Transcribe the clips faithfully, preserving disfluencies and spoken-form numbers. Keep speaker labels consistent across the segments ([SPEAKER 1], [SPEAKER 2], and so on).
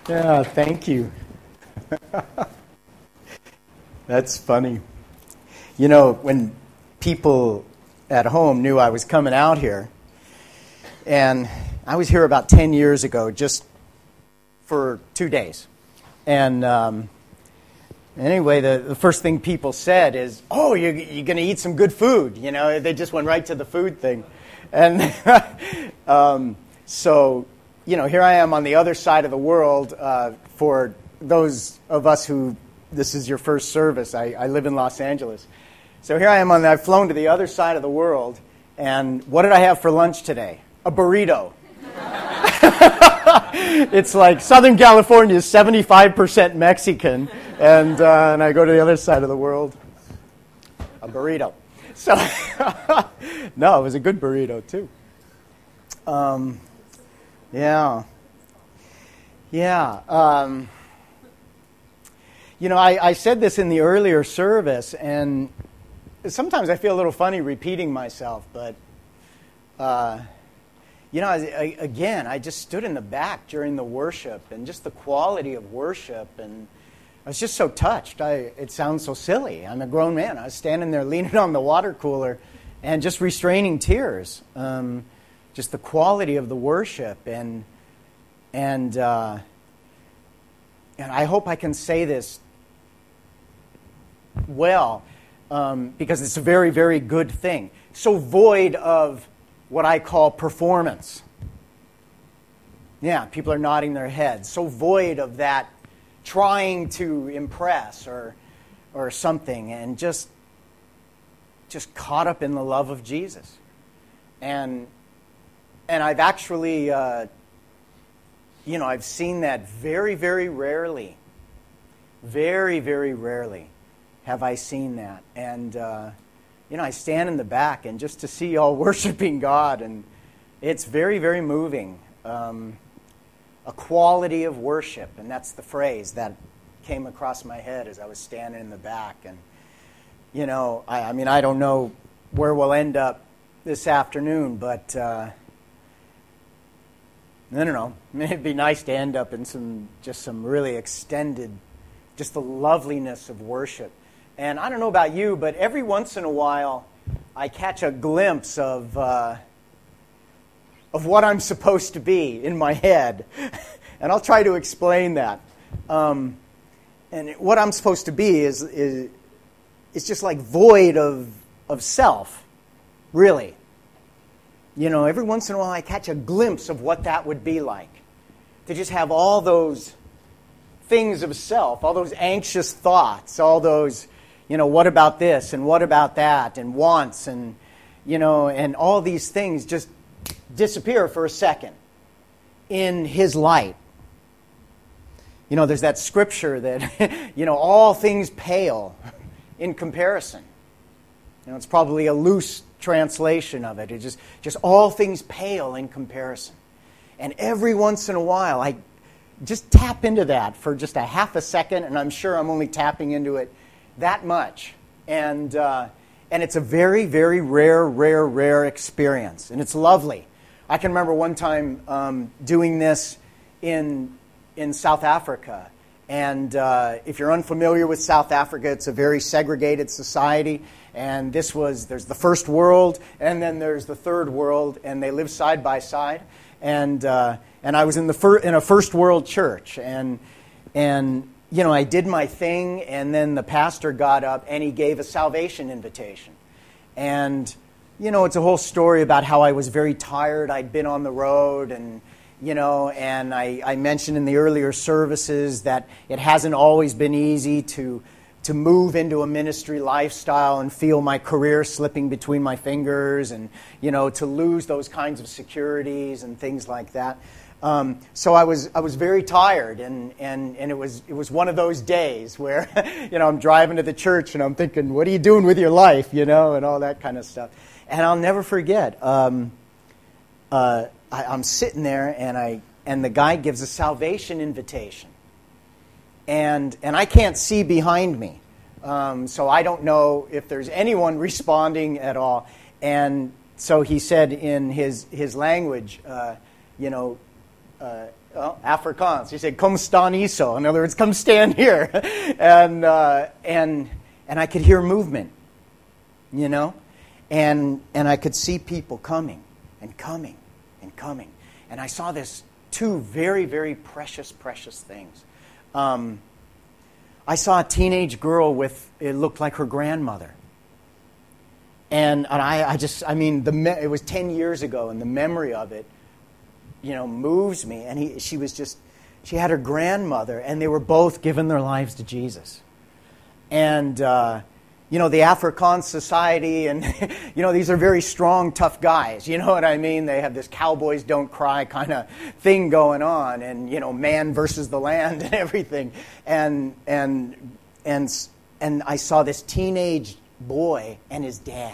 [SPEAKER 1] Yeah, thank you. That's funny. You know, when people at home knew I was coming out here, and I was here about ten years ago, just for two days. And um, anyway, the, the first thing people said is, oh, you're, you're going to eat some good food. You know, they just went right to the food thing. And um, so, you know, here I am on the other side of the world. Uh, for those of us who, this is your first service, I, I live in Los Angeles. So here I am, on, I've flown to the other side of the world. And what did I have for lunch today? A burrito. It's like Southern California is seventy-five percent Mexican, and uh, and I go to the other side of the world, a burrito. So, no, it was a good burrito too. Um, yeah, yeah. Um, you know, I, I said this in the earlier service, and sometimes I feel a little funny repeating myself, but. Uh, You know, I, I, again, I just stood in the back during the worship, and just the quality of worship, and I was just so touched. I, it sounds so silly. I'm a grown man. I was standing there leaning on the water cooler and just restraining tears. Um, just the quality of the worship, and and uh, and I hope I can say this well, um, because it's a very, very good thing. So void of what I call performance. Yeah, people are nodding their heads. So void of that trying to impress or or something, and just just caught up in the love of Jesus. And and I've actually, uh, you know, I've seen that very, very rarely. Very, very rarely have I seen that. And uh You know, I stand in the back, and just to see y'all worshiping God, and it's very, very moving. Um, a quality of worship, and that's the phrase that came across my head as I was standing in the back. And, you know, I, I mean, I don't know where we'll end up this afternoon, but uh, I don't know. It'd be nice to end up in some, just some really extended, just the loveliness of worship. And I don't know about you, but every once in a while, I catch a glimpse of uh, of what I'm supposed to be in my head, and I'll try to explain that. Um, and what I'm supposed to be is is is just like void of of self, really. You know, every once in a while, I catch a glimpse of what that would be like, to just have all those things of self, all those anxious thoughts, all those. You know, what about this, and what about that, and wants, and, you know, and all these things just disappear for a second in His light. You know, there's that scripture that, you know, all things pale in comparison. You know, it's probably a loose translation of it. It's just, just all things pale in comparison. And every once in a while, I just tap into that for just a half a second, and I'm sure I'm only tapping into it that much, and uh, and it's a very, very rare, rare, rare experience, and it's lovely. I can remember one time um, doing this in in South Africa, and uh, if you're unfamiliar with South Africa, it's a very segregated society, and this was there's the first world, and then there's the third world, and they live side by side, and uh, and I was in the fir- in a first world church, and and. You know, I did my thing, and then the pastor got up, and he gave a salvation invitation. And, you know, it's a whole story about how I was very tired. I'd been on the road, and, you know, and I, I mentioned in the earlier services that it hasn't always been easy to to move into a ministry lifestyle and feel my career slipping between my fingers, and, you know, to lose those kinds of securities and things like that. Um, so I was I was very tired, and, and, and it was it was one of those days where, you know, I'm driving to the church and I'm thinking, what are you doing with your life, you know, and all that kind of stuff. And I'll never forget. Um, uh, I, I'm sitting there, and I and the guy gives a salvation invitation, and and I can't see behind me, um, so I don't know if there's anyone responding at all. And so he said in his his language, uh, you know. Uh, well, Afrikaans. He said, "Kom staan hierso." In other words, come stand here. and, uh, and, and I could hear movement, you know? And, and I could see people coming and coming and coming. And I saw this two very, very precious, precious things. Um, I saw a teenage girl with, it looked like her grandmother. And, and I, I just, I mean, the me- it was ten years ago, and the memory of it, you know, moves me. And he, she was just, she had her grandmother, and they were both giving their lives to Jesus. And, uh, you know, the Afrikaans society, and, you know, these are very strong, tough guys. You know what I mean? They have this cowboys don't cry kind of thing going on, and, you know, man versus the land and everything. And, and, and, and I saw this teenage boy and his dad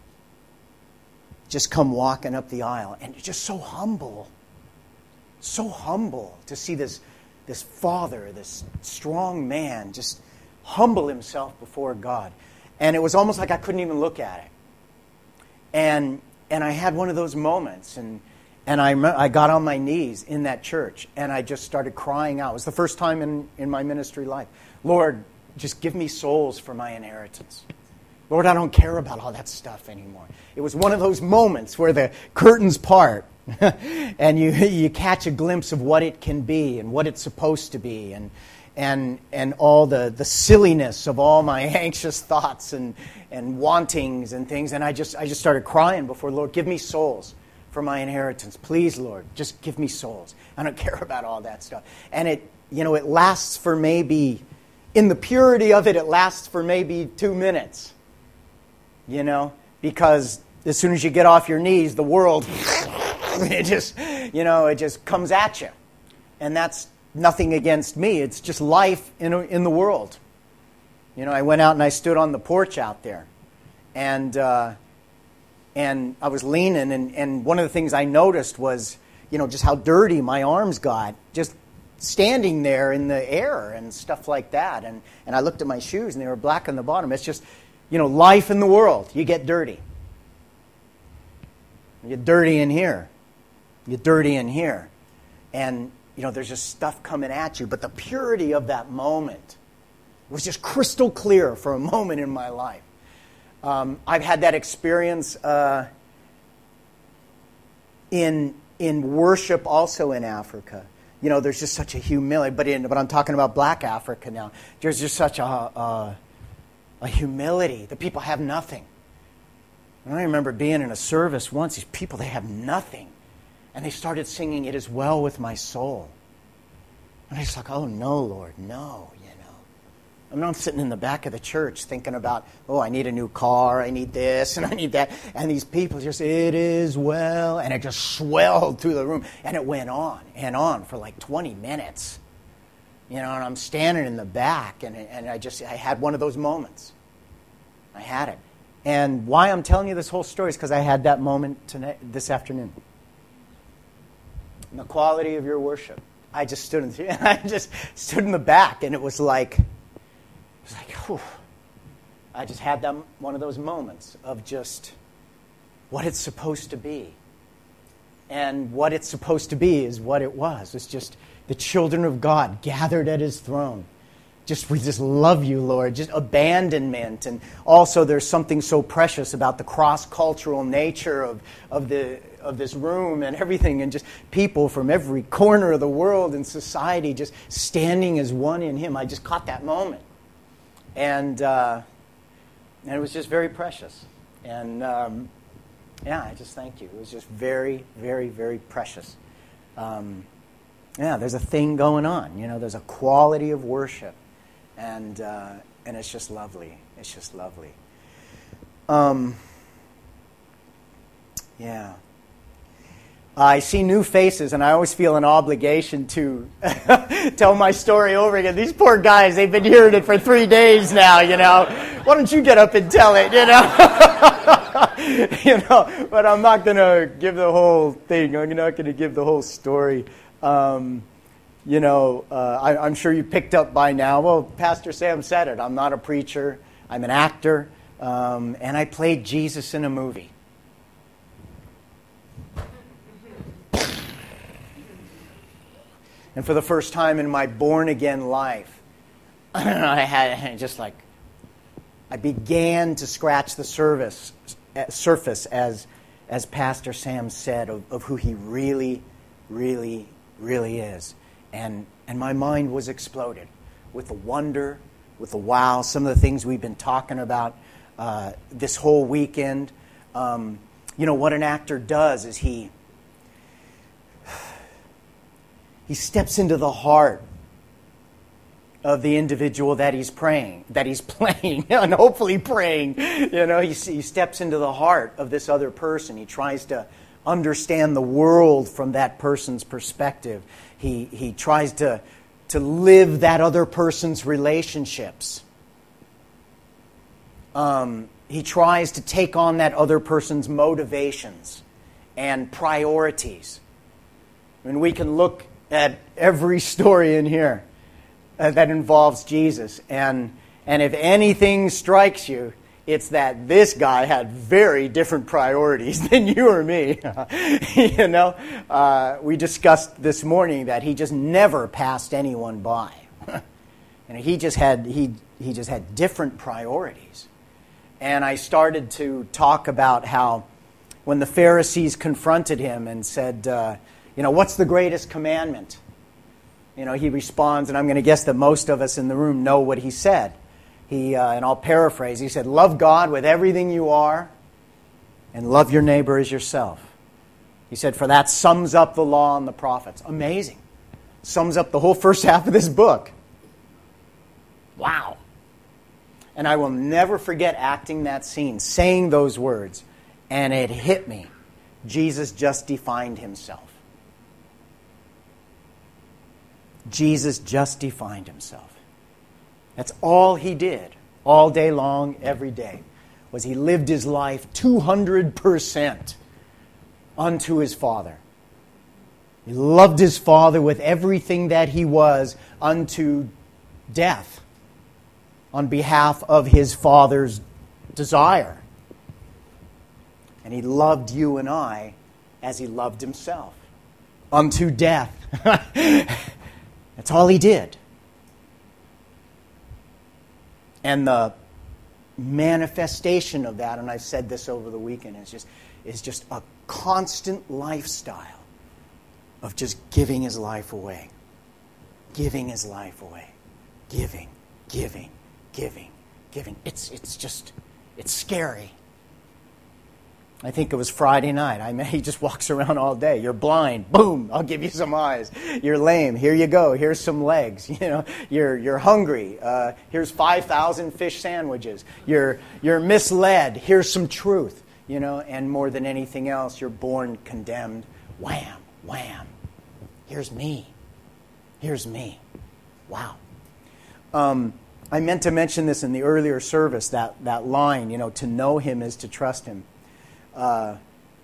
[SPEAKER 1] just come walking up the aisle, and just so humble, so humble to see this, this father, this strong man, just humble himself before God. And it was almost like I couldn't even look at it. And and I had one of those moments, and and I I got on my knees in that church, and I just started crying out. It was the first time in, in my ministry life. Lord, just give me souls for my inheritance. Lord, I don't care about all that stuff anymore. It was one of those moments where the curtains part, and you you catch a glimpse of what it can be and what it's supposed to be, and and and all the, the silliness of all my anxious thoughts and, and wantings and things. And I just I just started crying before, Lord, give me souls for my inheritance. Please, Lord, just give me souls. I don't care about all that stuff. And it, you know, it lasts for maybe, in the purity of it, it lasts for maybe two minutes. You know, because as soon as you get off your knees, the world, it just, you know, it just comes at you. And that's nothing against me. It's just life in in the world. You know, I went out and I stood on the porch out there, and uh, and I was leaning, and, and one of the things I noticed was, you know, just how dirty my arms got, just standing there in the air and stuff like that. And and I looked at my shoes, and they were black on the bottom. It's just, you know, life in the world. You get dirty. You get dirty in here. You get dirty in here, and you know, there's just stuff coming at you. But the purity of that moment was just crystal clear for a moment in my life. Um, I've had that experience uh, in in worship also in Africa. You know, there's just such a humility. But in but I'm talking about Black Africa now. There's just such a a, a humility. The people have nothing. And I remember being in a service once. These people, they have nothing. And they started singing, "It Is Well With My Soul." And I was like, oh, no, Lord, no, you know. I'm not sitting in the back of the church thinking about, oh, I need a new car, I need this, and I need that. And these people just, "It is well." And it just swelled through the room. And it went on and on for like twenty minutes. You know, and I'm standing in the back, and, and I just, I had one of those moments. I had it. And why I'm telling you this whole story is because I had that moment tonight, this afternoon. The quality of your worship. I just stood in the, I just stood in the back, and it was like, it was like, whew. I just had that one of those moments of just what it's supposed to be, and what it's supposed to be is what it was. It's just the children of God gathered at His throne. Just we just love you, Lord. Just abandonment, and also there's something so precious about the cross-cultural nature of of the. of this room and everything, and just people from every corner of the world and society just standing as one in Him. I just caught that moment. And, uh, and it was just very precious. And, um, yeah, I just thank you. It was just very, very, very precious. Um, yeah, there's a thing going on. You know, there's a quality of worship. And, uh, and it's just lovely. It's just lovely. Um, yeah. I see new faces, and I always feel an obligation to tell my story over again. These poor guys, they've been hearing it for three days now, you know. Why don't you get up and tell it, you know? you know, but I'm not going to give the whole thing. I'm not going to give the whole story. Um, you know, uh, I, I'm sure you picked up by now. Well, Pastor Sam said it. I'm not a preacher. I'm an actor, um, and I played Jesus in a movie. And for the first time in my born-again life, I had just like, I began to scratch the surface, surface as, as Pastor Sam said, of, of who he really, really, really is. And, and my mind was exploded with the wonder, with the wow, some of the things we've been talking about uh, this whole weekend. Um, you know, what an actor does is he he steps into the heart of the individual that he's praying, that he's playing, and hopefully praying. You know, he, he steps into the heart of this other person. He tries to understand the world from that person's perspective. He he tries to to live that other person's relationships. Um, he tries to take on that other person's motivations and priorities. I mean, we can look at every story in here uh, that involves Jesus, and and if anything strikes you, it's that this guy had very different priorities than you or me. You know, uh, we discussed this morning that he just never passed anyone by. And he just had he he just had different priorities. And I started to talk about how when the Pharisees confronted him and said, uh, you know, what's the greatest commandment? You know, he responds, and I'm going to guess that most of us in the room know what he said. He, uh, and I'll paraphrase, he said, love God with everything you are and love your neighbor as yourself. He said, for that sums up the law and the prophets. Amazing. Sums up the whole first half of this book. Wow. And I will never forget acting that scene, saying those words, and it hit me. Jesus just defined himself. Jesus just defined himself. That's all he did, all day long, every day, was he lived his life two hundred percent unto his Father. He loved his Father with everything that he was unto death on behalf of his Father's desire. And he loved you and I as he loved himself, unto death. That's all he did. And the manifestation of that, and I've said this over the weekend, is just is just a constant lifestyle of just giving his life away. Giving his life away. Giving, giving, giving, giving. It's it's just, it's scary. I think it was Friday night. I mean, he just walks around all day. You're blind. Boom, I'll give you some eyes. You're lame. Here you go. Here's some legs. You know, you're you're hungry. Uh, here's five thousand fish sandwiches. You're you're misled. Here's some truth. You know, and more than anything else, you're born condemned. Wham, wham. Here's me. Here's me. Wow. Um, I meant to mention this in the earlier service, that, that line, you know, to know him is to trust him. Uh,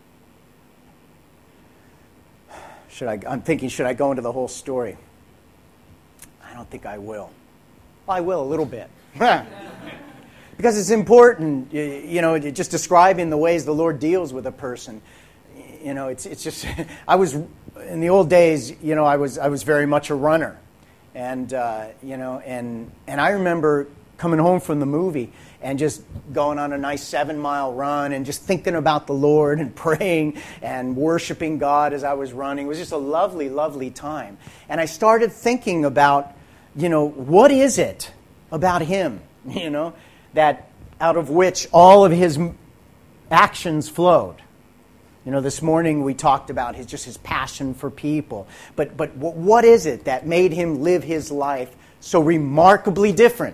[SPEAKER 1] should I? I'm thinking, should I go into the whole story? I don't think I will. Well, I will a little bit. Because it's important, you, you know, just describing the ways the Lord deals with a person. You know, it's it's just, I was, in the old days, you know, I was I was very much a runner. And, uh, you know, and and I remember coming home from the movie and just going on a nice seven-mile run and just thinking about the Lord and praying and worshiping God as I was running. It was just a lovely, lovely time. And I started thinking about, you know, what is it about him, you know, that out of which all of his actions flowed. You know, this morning we talked about his just his passion for people. But but what is it that made him live his life so remarkably different?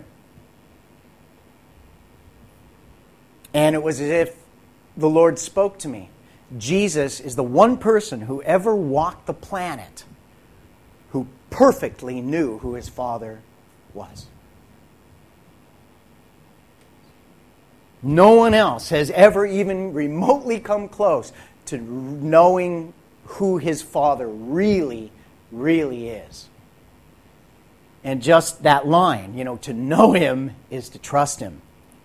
[SPEAKER 1] And it was as if the Lord spoke to me. Jesus is the one person who ever walked the planet who perfectly knew who his Father was. No one else has ever even remotely come close to knowing who his Father really, really is. And just that line, you know, to know him is to trust him.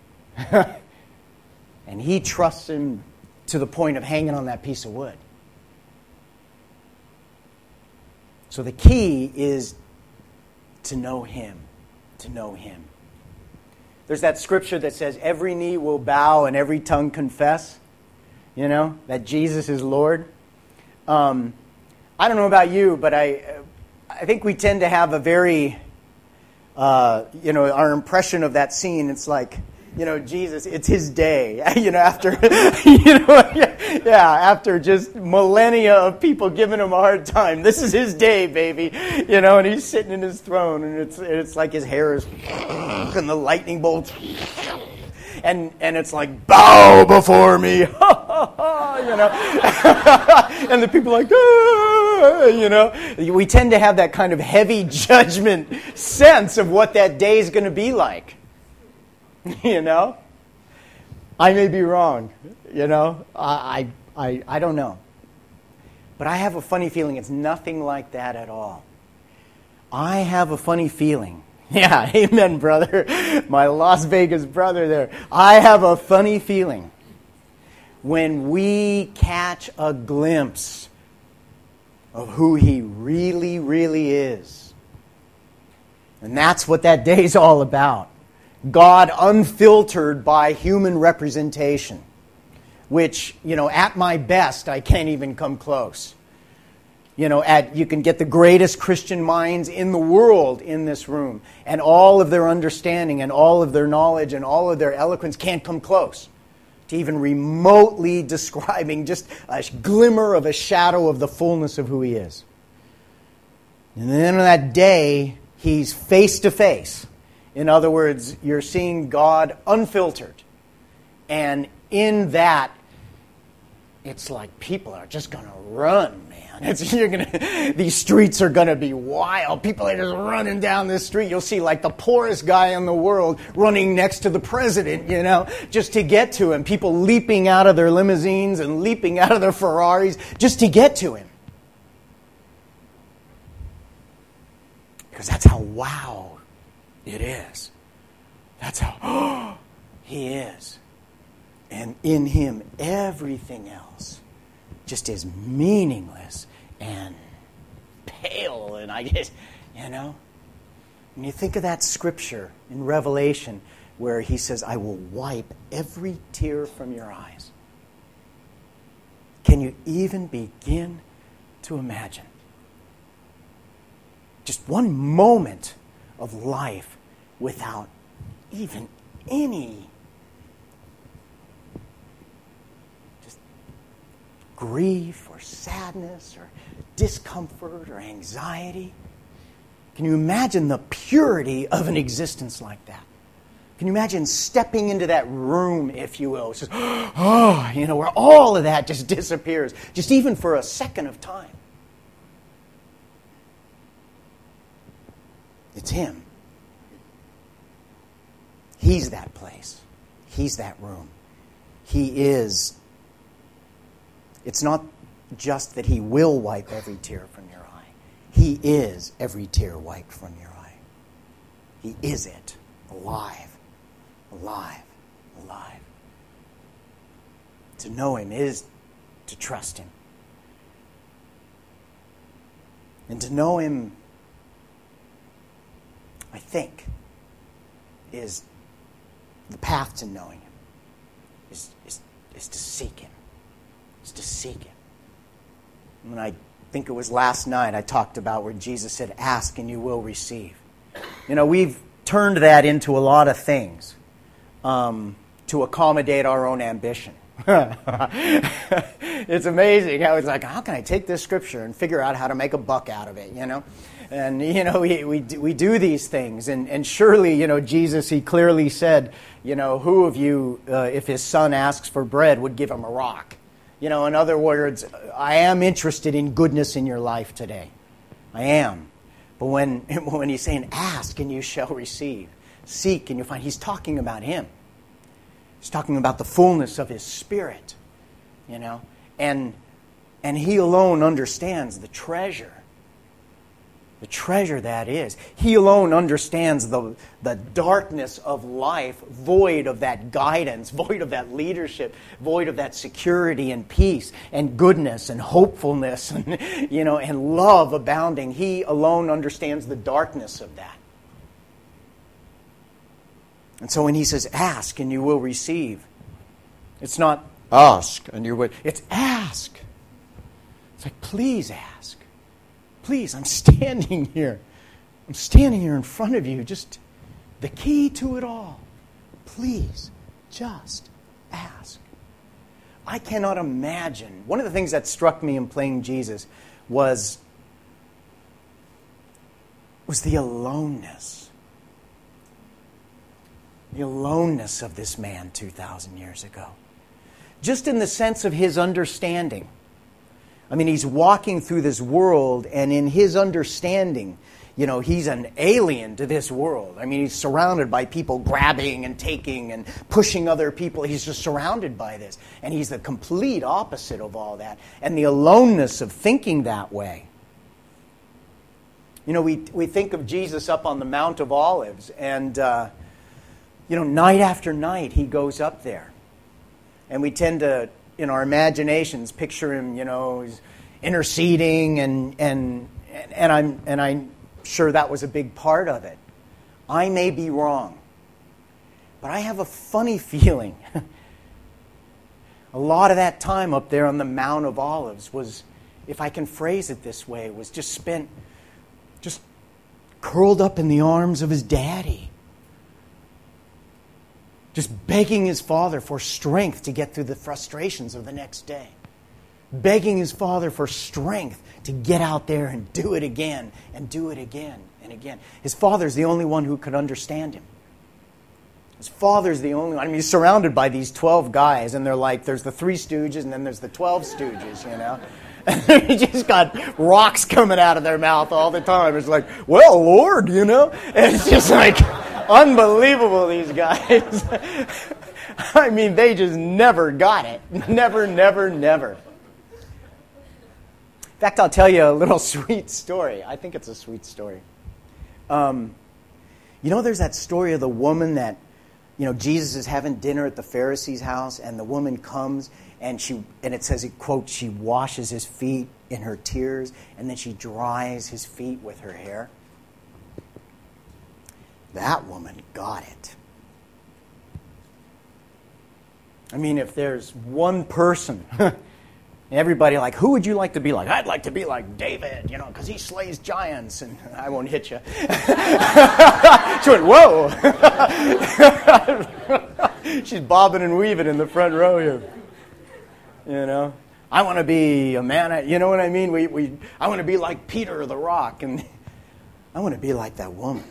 [SPEAKER 1] And he trusts him to the point of hanging on that piece of wood. So the key is to know Him, to know Him. There's that scripture that says every knee will bow and every tongue confess, you know, that Jesus is Lord. Um, I don't know about you, but I, I think we tend to have a very, uh, you know, our impression of that scene, it's like, you know, Jesus, it's His day, you know, after, you know, yeah, after just millennia of people giving Him a hard time. This is His day, baby, you know, and He's sitting in His throne, and it's it's like His hair is, and the lightning bolts, and and it's like, bow before me, you know, and the people are like, ah, you know. We tend to have that kind of heavy judgment sense of what that day is going to be like. You know, I may be wrong. You know, I, I I don't know, but I have a funny feeling it's nothing like that at all. I have a funny feeling. Yeah, amen, brother. My Las Vegas brother there. I have a funny feeling when we catch a glimpse of who He really, really is, and that's what that day's all about. God unfiltered by human representation, which, you know, at my best, I can't even come close. You know, at you can get the greatest Christian minds in the world in this room, and all of their understanding and all of their knowledge and all of their eloquence can't come close to even remotely describing just a glimmer of a shadow of the fullness of who He is. And then on that day, He's face to face. In other words, you're seeing God unfiltered. And in that, it's like people are just going to run, man. It's, you're gonna, these streets are going to be wild. People are just running down this street. You'll see like the poorest guy in the world running next to the president, you know, just to get to him. People leaping out of their limousines and leaping out of their Ferraris just to get to him. Because that's how wow it is. That's how oh, He is. And in Him, everything else just is meaningless and pale. And I guess, you know, when you think of that scripture in Revelation where He says, I will wipe every tear from your eyes. Can you even begin to imagine? Just one moment of life without even any just grief or sadness or discomfort or anxiety. Can you imagine the purity of an existence like that? Can you imagine stepping into that room, if you will? It's just, oh, you know, where all of that just disappears, just even for a second of time. It's Him. He's that place. He's that room. He is. It's not just that He will wipe every tear from your eye. He is every tear wiped from your eye. He is it. Alive. Alive. Alive. To know Him is to trust Him. And to know Him, I think, is the path to knowing Him, is, is, is to seek Him, is to seek Him. When I think it was last night, I talked about where Jesus said, ask and you will receive. You know, we've turned that into a lot of things um, to accommodate our own ambition. It's amazing how it's like, how can I take this scripture and figure out how to make a buck out of it, you know? And, you know, we we do, we do these things. And, and surely, you know, Jesus, He clearly said, you know, who of you, uh, if his son asks for bread, would give him a rock? You know, in other words, I am interested in goodness in your life today. I am. But when, when He's saying, ask and you shall receive, seek and you'll find, He's talking about Him. He's talking about the fullness of His Spirit, you know. And, and He alone understands the treasure The treasure that is. He alone understands the, the darkness of life, void of that guidance, void of that leadership, void of that security and peace and goodness and hopefulness and, you know, and love abounding. He alone understands the darkness of that. And so when he says, ask and you will receive, it's not ask and you will, it's ask. It's like, please ask. Please, I'm standing here. I'm standing here in front of you. Just the key to it all. Please, just ask. I cannot imagine. One of the things that struck me in playing Jesus was, was the aloneness. The aloneness of this man two thousand years ago. Just in the sense of his understanding. I mean, he's walking through this world, and in his understanding, you know, he's an alien to this world. I mean, he's surrounded by people grabbing and taking and pushing other people. He's just surrounded by this. And he's the complete opposite of all that. And the aloneness of thinking that way. You know, we we think of Jesus up on the Mount of Olives, and, uh, you know, night after night he goes up there. And we tend to, in our imaginations, picture him, you know, he's interceding, and and and I'm and I'm sure that was a big part of it. I may be wrong, but I have a funny feeling. A lot of that time up there on the Mount of Olives was, if I can phrase it this way, was just spent just curled up in the arms of his daddy. Just begging his Father for strength to get through the frustrations of the next day. Begging his Father for strength to get out there and do it again and do it again and again. His Father's the only one who could understand him. His Father's the only one. I mean, he's surrounded by these twelve guys, and they're like, there's the three stooges and then there's the twelve stooges, you know. He just got rocks coming out of their mouth all the time. It's like, well, Lord, you know. And it's just like... unbelievable, these guys. I mean, they just never got it. Never, never, never. In fact, I'll tell you a little sweet story. I think it's a sweet story. Um, you know, there's that story of the woman that, you know, Jesus is having dinner at the Pharisee's house, and the woman comes, and she, and it says, it quote, she washes his feet in her tears, and then she dries his feet with her hair. That woman got it. I mean, if there's one person, everybody like, who would you like to be like? I'd like to be like David, you know, because he slays giants. And I won't hit you. She went, whoa. She's bobbing and weaving in the front row here. You know, I want to be a man. You know what I mean? We we. I want to be like Peter the Rock, and I want to be like that woman.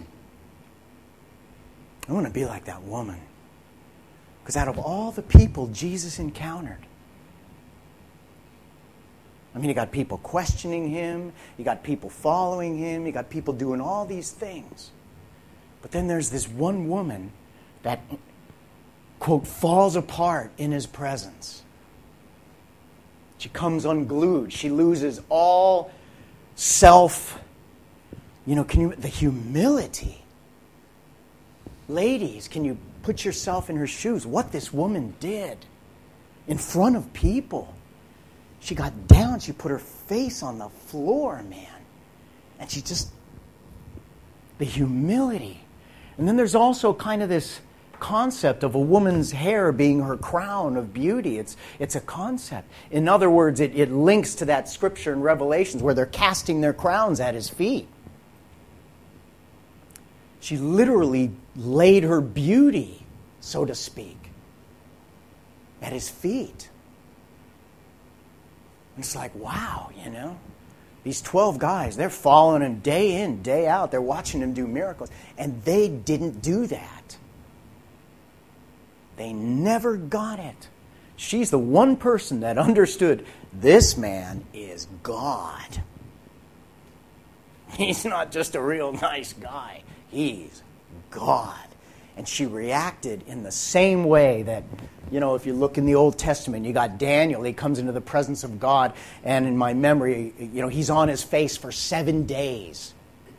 [SPEAKER 1] I want to be like that woman. Because out of all the people Jesus encountered, I mean, you got people questioning him, you got people following him, you got people doing all these things. But then there's this one woman that, quote, falls apart in his presence. She comes unglued. She loses all self, you know, can you, the humility. Ladies, can you put yourself in her shoes? What this woman did in front of people. She got down. She put her face on the floor, man. And she just... the humility. And then there's also kind of this concept of a woman's hair being her crown of beauty. It's it's a concept. In other words, it, it links to that scripture in Revelations where they're casting their crowns at his feet. She literally laid her beauty, so to speak, at his feet. And it's like, wow, you know. These twelve guys, they're following him day in, day out. They're watching him do miracles. And they didn't do that. They never got it. She's the one person that understood this man is God. He's not just a real nice guy. He's God. And she reacted in the same way that, you know, if you look in the Old Testament, you got Daniel. He comes into the presence of God, and in my memory, you know, he's on his face for seven days.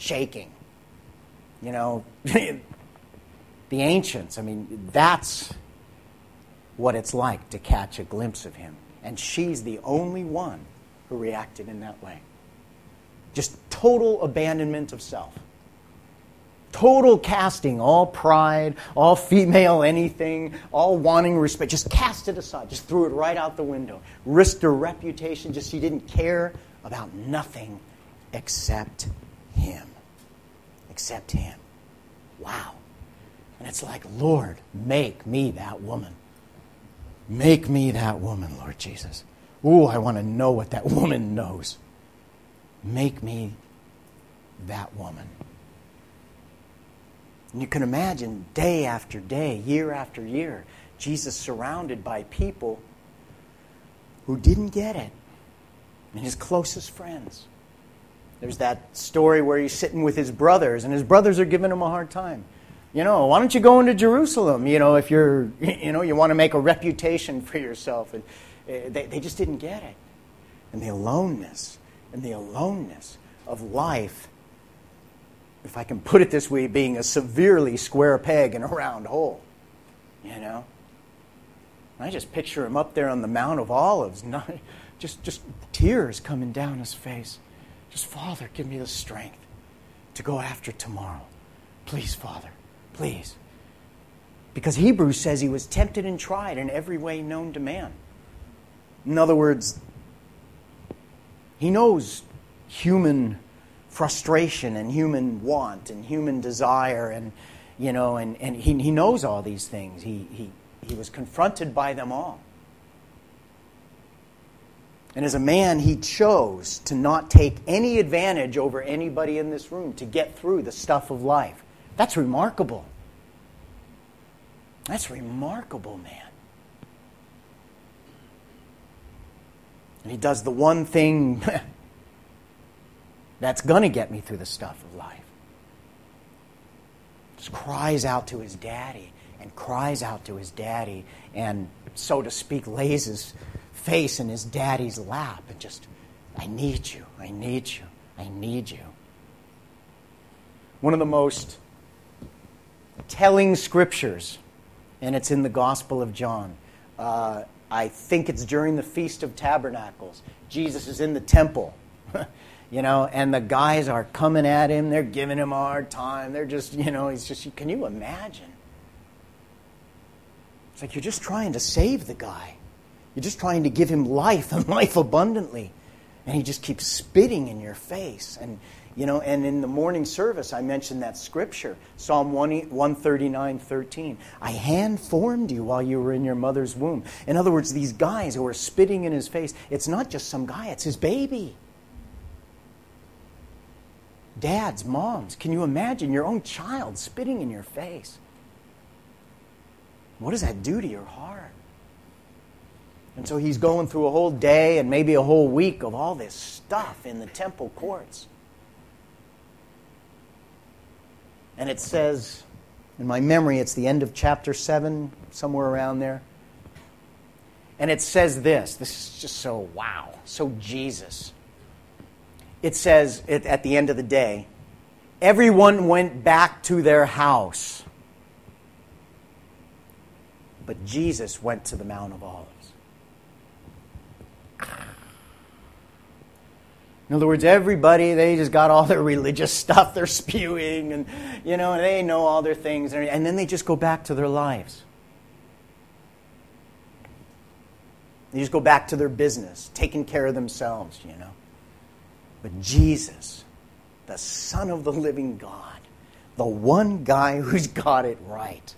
[SPEAKER 1] shaking. You know, the ancients, I mean, that's what it's like to catch a glimpse of him. And she's the only one who reacted in that way. Just total abandonment of self. Total casting, all pride, all female anything, all wanting respect. Just cast it aside. Just threw it right out the window. Risked her reputation. Just she didn't care about nothing except him. Except him. Wow. And it's like, Lord, make me that woman. Make me that woman, Lord Jesus. Ooh, I want to know what that woman knows. Make me that woman. And you can imagine day after day, year after year, Jesus surrounded by people who didn't get it, and his closest friends. There's that story where he's sitting with his brothers, and his brothers are giving him a hard time. You know, why don't you go into Jerusalem, you know, if you're, you know, you want to make a reputation for yourself. And they, they just didn't get it. And the aloneness, and the aloneness of life, if I can put it this way, being a severely square peg in a round hole, you know. I just picture him up there on the Mount of Olives, not, just, just tears coming down his face. Just, Father, give me the strength to go after tomorrow. Please, Father, please. Because Hebrews says he was tempted and tried in every way known to man. In other words, he knows human frustration and human want and human desire, and you know, and, and he, he knows all these things. He, he he was confronted by them all. And as a man, he chose to not take any advantage over anybody in this room to get through the stuff of life. That's remarkable. That's remarkable, man. And he does the one thing that's going to get me through the stuff of life. Just cries out to his daddy and cries out to his daddy and, so to speak, lays his face in his daddy's lap and just, I need you, I need you, I need you. One of the most telling scriptures, and it's in the Gospel of John. Uh, I think it's during the Feast of Tabernacles. Jesus is in the temple. You know, and the guys are coming at him. They're giving him a hard time. They're just, you know, he's just, can you imagine? It's like you're just trying to save the guy. You're just trying to give him life and life abundantly. And he just keeps spitting in your face. And, you know, and in the morning service, I mentioned that scripture, Psalm one thirty-nine, thirteen. I hand formed you while you were in your mother's womb. In other words, these guys who are spitting in his face, it's not just some guy, it's his baby. Dads, moms, can you imagine your own child spitting in your face? What does that do to your heart? And so he's going through a whole day and maybe a whole week of all this stuff in the temple courts. And it says, in my memory, it's the end of chapter seven, somewhere around there. And it says this. This is just so wow, so Jesus. It says it, at the end of the day, everyone went back to their house. But Jesus went to the Mount of Olives. In other words, everybody, they just got all their religious stuff they're spewing, and you know, they know all their things, and then they just go back to their lives. They just go back to their business, taking care of themselves, you know. But Jesus, the Son of the living God, the one guy who's got it right,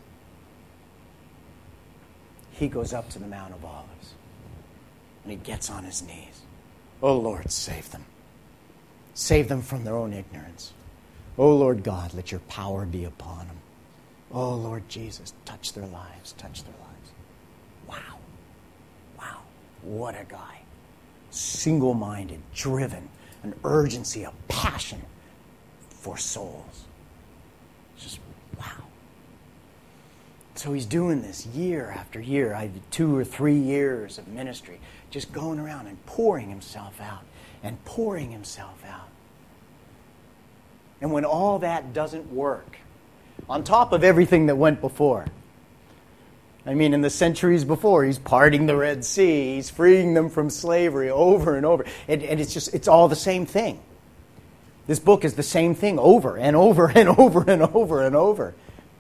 [SPEAKER 1] he goes up to the Mount of Olives, and he gets on his knees. Oh, Lord, save them. Save them from their own ignorance. Oh, Lord God, let your power be upon them. Oh, Lord Jesus, touch their lives, touch their lives. Wow. Wow. What a guy. Single-minded, driven, an urgency, a passion for souls. Just wow. So he's doing this year after year. I had two or three years of ministry, just going around and pouring himself out and pouring himself out. And when all that doesn't work, on top of everything that went before, I mean, in the centuries before, he's parting the Red Sea, he's freeing them from slavery over and over. And, and it's just, it's all the same thing. This book is the same thing over and over and over and over and over.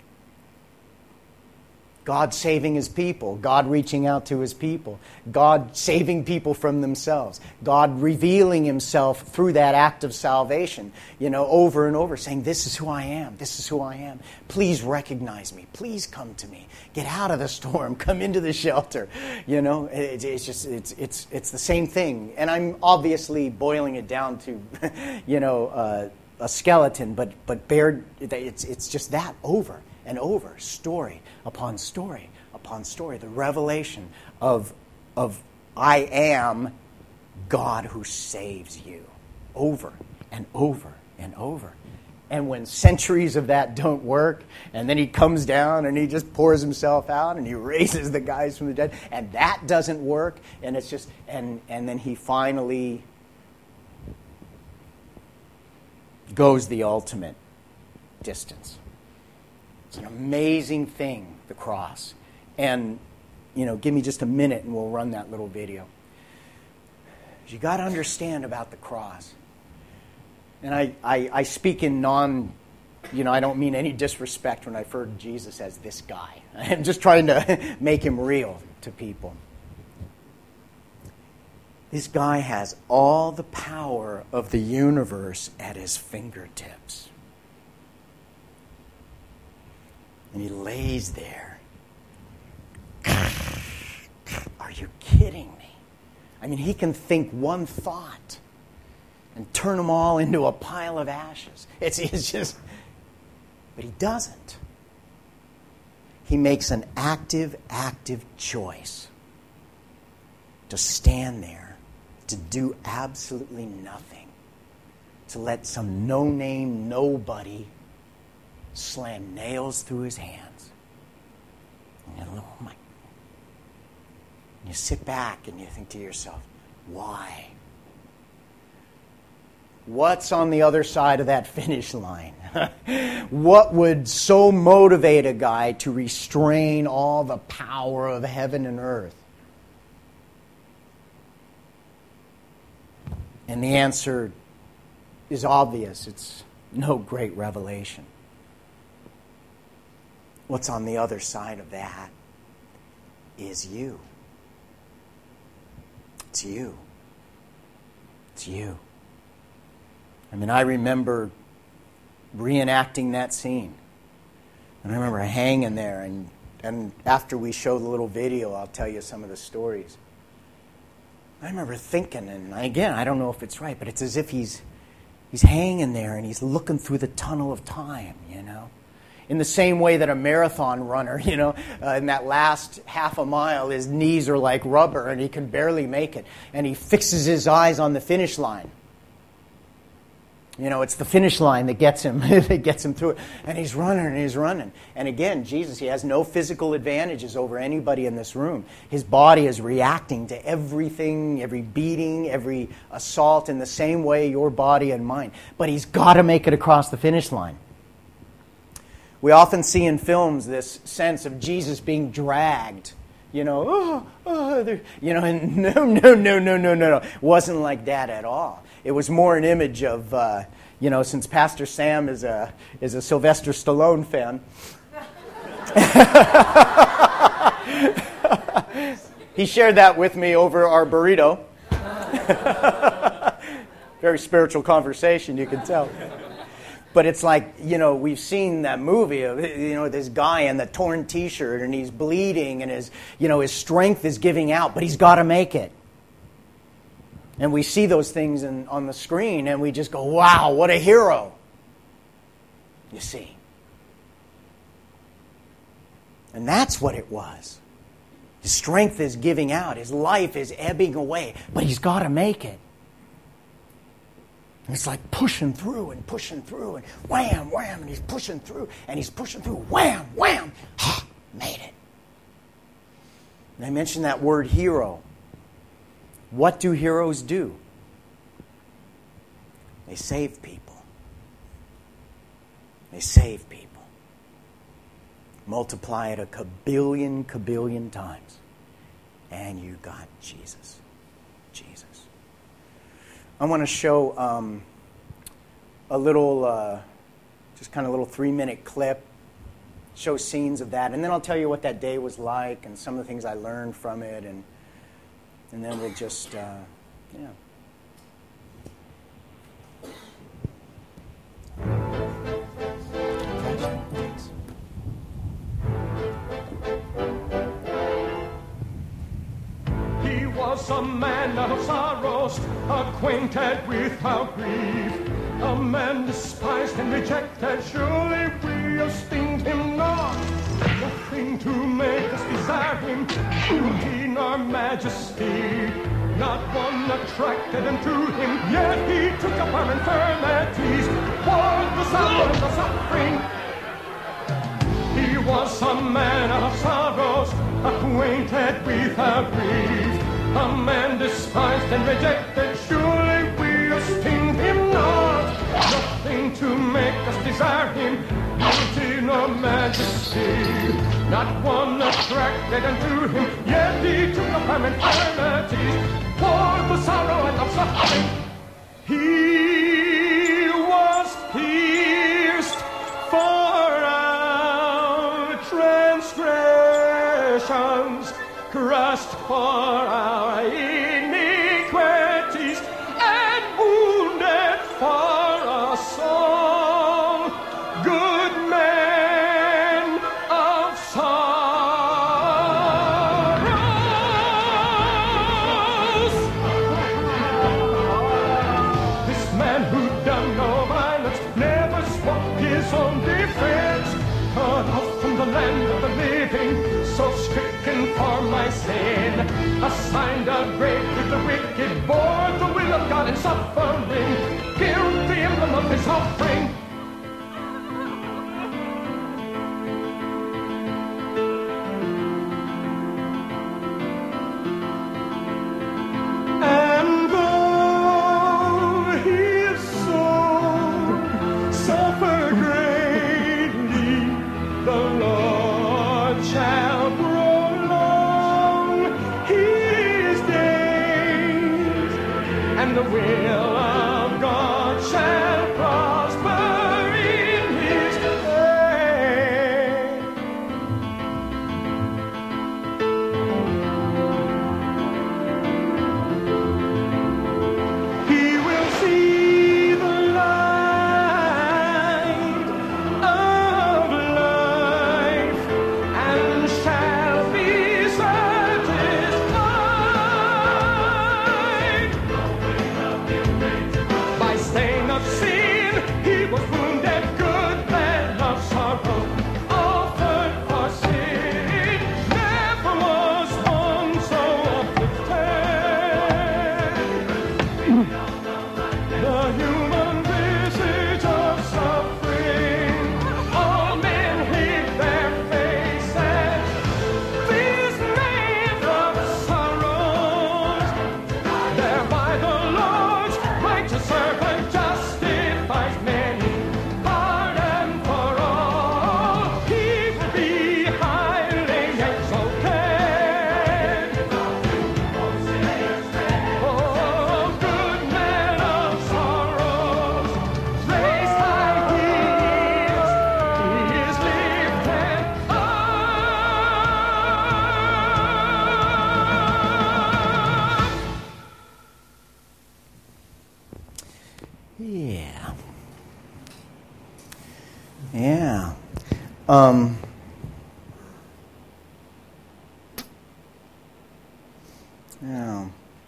[SPEAKER 1] God saving his people, God reaching out to his people, God saving people from themselves, God revealing himself through that act of salvation, you know, over and over, saying, this is who I am, this is who I am. Please recognize me, please come to me. Get out of the storm, come into the shelter. You know, it, it's just, it's, it's, it's the same thing. And I'm obviously boiling it down to, you know, uh, a skeleton, but, but bear, it's, it's just that over and over, story upon story upon story, the revelation of, of I am God who saves you, over and over and over. And when centuries of that don't work, and then he comes down and he just pours himself out and he raises the guys from the dead, and that doesn't work, and it's just, and, and then he finally goes the ultimate distance. It's an amazing thing, the cross. And, you know, give me just a minute and we'll run that little video. You got to understand about the cross. And I, I, I speak in non, you know, I don't mean any disrespect when I refer to Jesus as this guy. I'm just trying to make him real to people. This guy has all the power of the universe at his fingertips. And he lays there. Are you kidding me? I mean, he can think one thought and turn them all into a pile of ashes. It's, it's just, but he doesn't. He makes an active, active choice to stand there, to do absolutely nothing, to let some no-name nobody slam nails through his hands. And you, oh my, and you sit back and you think to yourself, why? What's on the other side of that finish line? What would so motivate a guy to restrain all the power of heaven and earth? And the answer is obvious. It's no great revelation. What's on the other side of that is you. It's you. It's you. I mean, I remember reenacting that scene. And I remember hanging there, and, and after we show the little video, I'll tell you some of the stories. I remember thinking, and again, I don't know if it's right, but it's as if he's he's hanging there and he's looking through the tunnel of time, you know. In the same way that a marathon runner, you know, uh, in that last half a mile, his knees are like rubber and he can barely make it. And he fixes his eyes on the finish line. You know, it's the finish line that gets him, that gets him through it. And he's running and he's running. And again, Jesus, he has no physical advantages over anybody in this room. His body is reacting to everything, every beating, every assault in the same way your body and mine. But he's got to make it across the finish line. We often see in films this sense of Jesus being dragged. You know, oh, oh, you know, and no, no, no, no, no, no, no. It wasn't like that at all. It was more an image of, uh, you know, since Pastor Sam is a is a Sylvester Stallone fan. He shared that with me over our burrito. Very spiritual conversation, you can tell. But it's like, you know, we've seen that movie of, you know, this guy in the torn T-shirt and he's bleeding and his, you know, his strength is giving out, but he's got to make it. And we see those things in, on the screen and we just go, wow, what a hero. You see. And that's what it was. His strength is giving out. His life is ebbing away, but he's got to make it. And it's like pushing through and pushing through and wham, wham, and he's pushing through and he's pushing through, wham, wham, ha, made it. And I mentioned that word hero. What do heroes do? They save people. They save people. Multiply it a kabillion, kabillion times. And you got Jesus. Jesus. I want to show um, a little, uh, just kind of little three-minute clip, show scenes of that, and then I'll tell you what that day was like and some of the things I learned from it, and and then we'll just, uh, yeah.
[SPEAKER 2] He was a man of sorrows, acquainted with our grief, a man despised and rejected. Surely we esteemed him not. Nothing to make us desire him, beauty nor majesty. Not one attracted unto him, yet he took up our infirmities, bore the sorrow and the suffering. He was a man of sorrows, acquainted with our grief, a man despised and rejected. Surely we esteemed him not. Nothing to make us desire him, beauty nor majesty. Not one attracted unto him, yet he took up our infirmities, bore the sorrow and the suffering. He was pierced for our transgressions, crushed for our iniquities, and wounded for us all. Good man of sorrows. This man who done no violence, never spoke his own defense, cut off from the land of the living, so stricken for my sin, assigned a grave with the wicked, bore the will of God in suffering, killed the emblem of his offering. And though his soul suffered greatly, the Lord shall prolong his days, and the will of God shall prosper in his way. He will see the light of life and shall be satisfied. By stain of sin he was wounded, good man of sorrow, offered for sin. Never was one so afflicted. The human visage of suffering, all men hid their faces. These men of sorrows, thereby the Lord's righteous servant justifies many, pardon for all. He will be highly exalted. Oh, good man of sorrows, raised high he is, he is lifted up.
[SPEAKER 1] Yeah. Yeah. Um, yeah.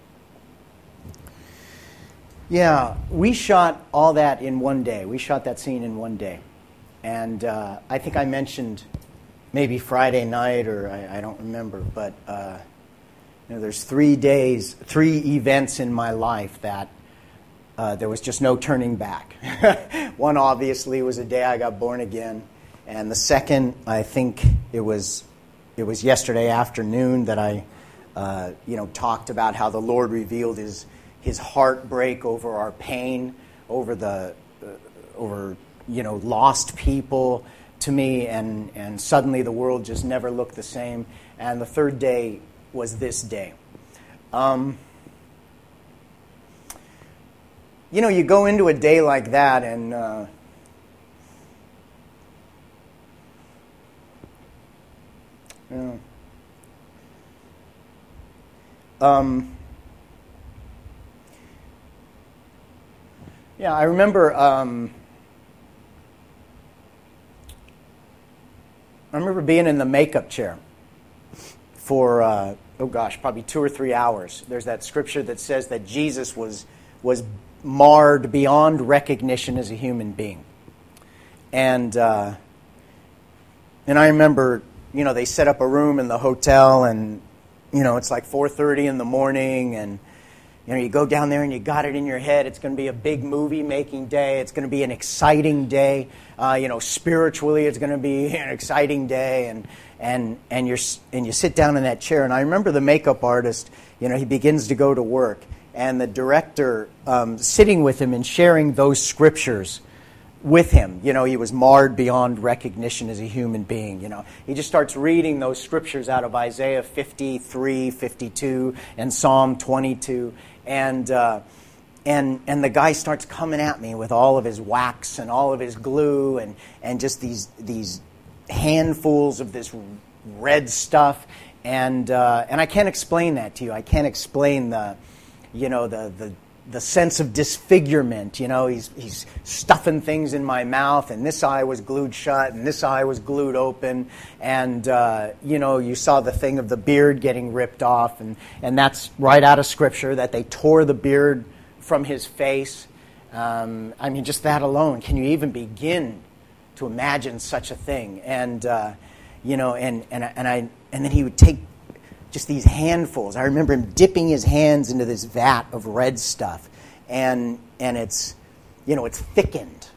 [SPEAKER 1] Yeah, we shot all that in one day. We shot that scene in one day. And uh, I think I mentioned maybe Friday night, or I, I don't remember, but uh, you know, there's three days, three events in my life that Uh, there was just no turning back. One, obviously, was the day I got born again. And the second, I think it was it was yesterday afternoon that I uh, you know, talked about how the Lord revealed his his heartbreak over our pain, over the uh, over you know, lost people to me, and, and suddenly the world just never looked the same. And the third day was this day. Um, you know, you go into a day like that, and uh, you know, um, yeah, I remember. Um, I remember being in the makeup chair for, uh, oh gosh, probably two or three hours. There's that scripture that says that Jesus was was marred beyond recognition as a human being. And uh, and I remember, you know, they set up a room in the hotel, and, you know, it's like four thirty in the morning, and, you know, you go down there and you got it in your head. It's going to be a big movie-making day. It's going to be an exciting day. Uh, you know, spiritually, it's going to be an exciting day. And and and you're and you sit down in that chair. And I remember the makeup artist. You know, he begins to go to work, and the director um, sitting with him and sharing those scriptures with him. You know, he was marred beyond recognition as a human being. You know, he just starts reading those scriptures out of Isaiah fifty-three, fifty-two, and Psalm twenty-two. And uh, and and the guy starts coming at me with all of his wax and all of his glue and, and just these these handfuls of this red stuff, and uh, and I can't explain that to you. I can't explain the you know the the the sense of disfigurement. You know, he's he's stuffing things in my mouth, and this eye was glued shut, and this eye was glued open, and uh, you know, you saw the thing of the beard getting ripped off, and, and that's right out of Scripture, that they tore the beard from his face. Um, I mean, just that alone, can you even begin to imagine such a thing? And uh, you know, and and and I and then he would take just these handfuls. I remember him dipping his hands into this vat of red stuff, and and it's, you know, it's thickened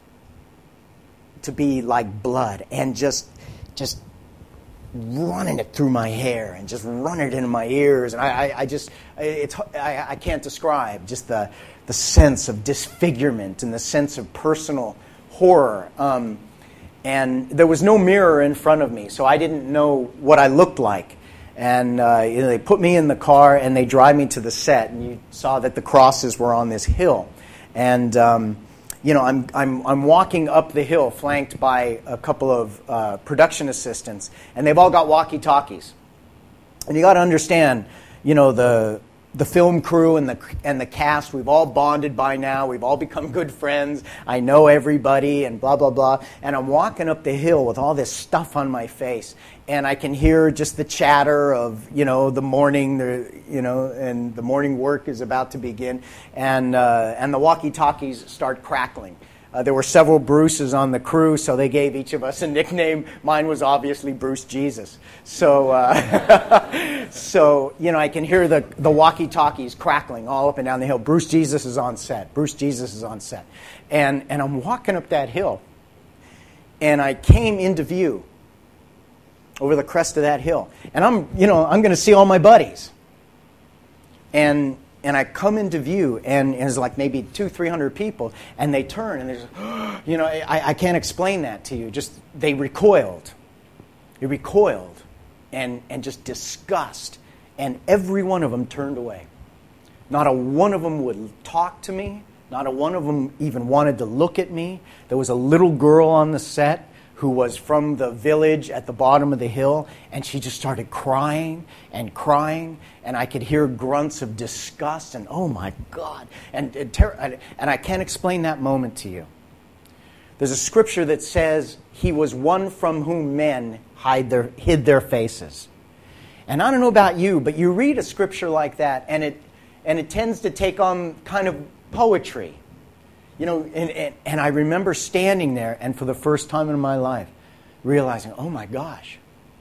[SPEAKER 1] to be like blood, and just just running it through my hair and just running it into my ears, and I, I, I just it's I, I can't describe just the the sense of disfigurement and the sense of personal horror. Um, and there was no mirror in front of me, so I didn't know what I looked like. And uh, you know, they put me in the car and they drive me to the set, and you saw that the crosses were on this hill. And um, you know, I'm I'm I'm walking up the hill, flanked by a couple of uh, production assistants, and they've all got walkie-talkies. And you got to understand, you know, the the film crew and the and the cast, we've all bonded by now. We've all become good friends. I know everybody, and blah blah blah. And I'm walking up the hill with all this stuff on my face, and I can hear just the chatter of, you know, the morning, the you know, and the morning work is about to begin, and uh, and the walkie-talkies start crackling. Uh, there were several Bruces on the crew, so they gave each of us a nickname. Mine was obviously Bruce Jesus. So, uh, so you know, I can hear the, the walkie-talkies crackling all up and down the hill. Bruce Jesus is on set. Bruce Jesus is on set. And, and I'm walking up that hill, and I came into view over the crest of that hill. And I'm, you know, I'm going to see all my buddies. And... And I come into view, and, and there's like maybe two, three hundred people, and they turn, and there's, you know, I, I can't explain that to you. Just they recoiled, they recoiled, and and just disgust, and every one of them turned away. Not a one of them would talk to me. Not a one of them even wanted to look at me. There was a little girl on the set who was from the village at the bottom of the hill, and she just started crying and crying, and I could hear grunts of disgust and, oh my God, and, and, ter- and I can't explain that moment to you. There's a scripture that says, he was one from whom men hide their, hid their faces. And I don't know about you, but you read a scripture like that, and it, and it tends to take on kind of poetry. You know, and, and, and I remember standing there, and for the first time in my life, realizing, oh my gosh,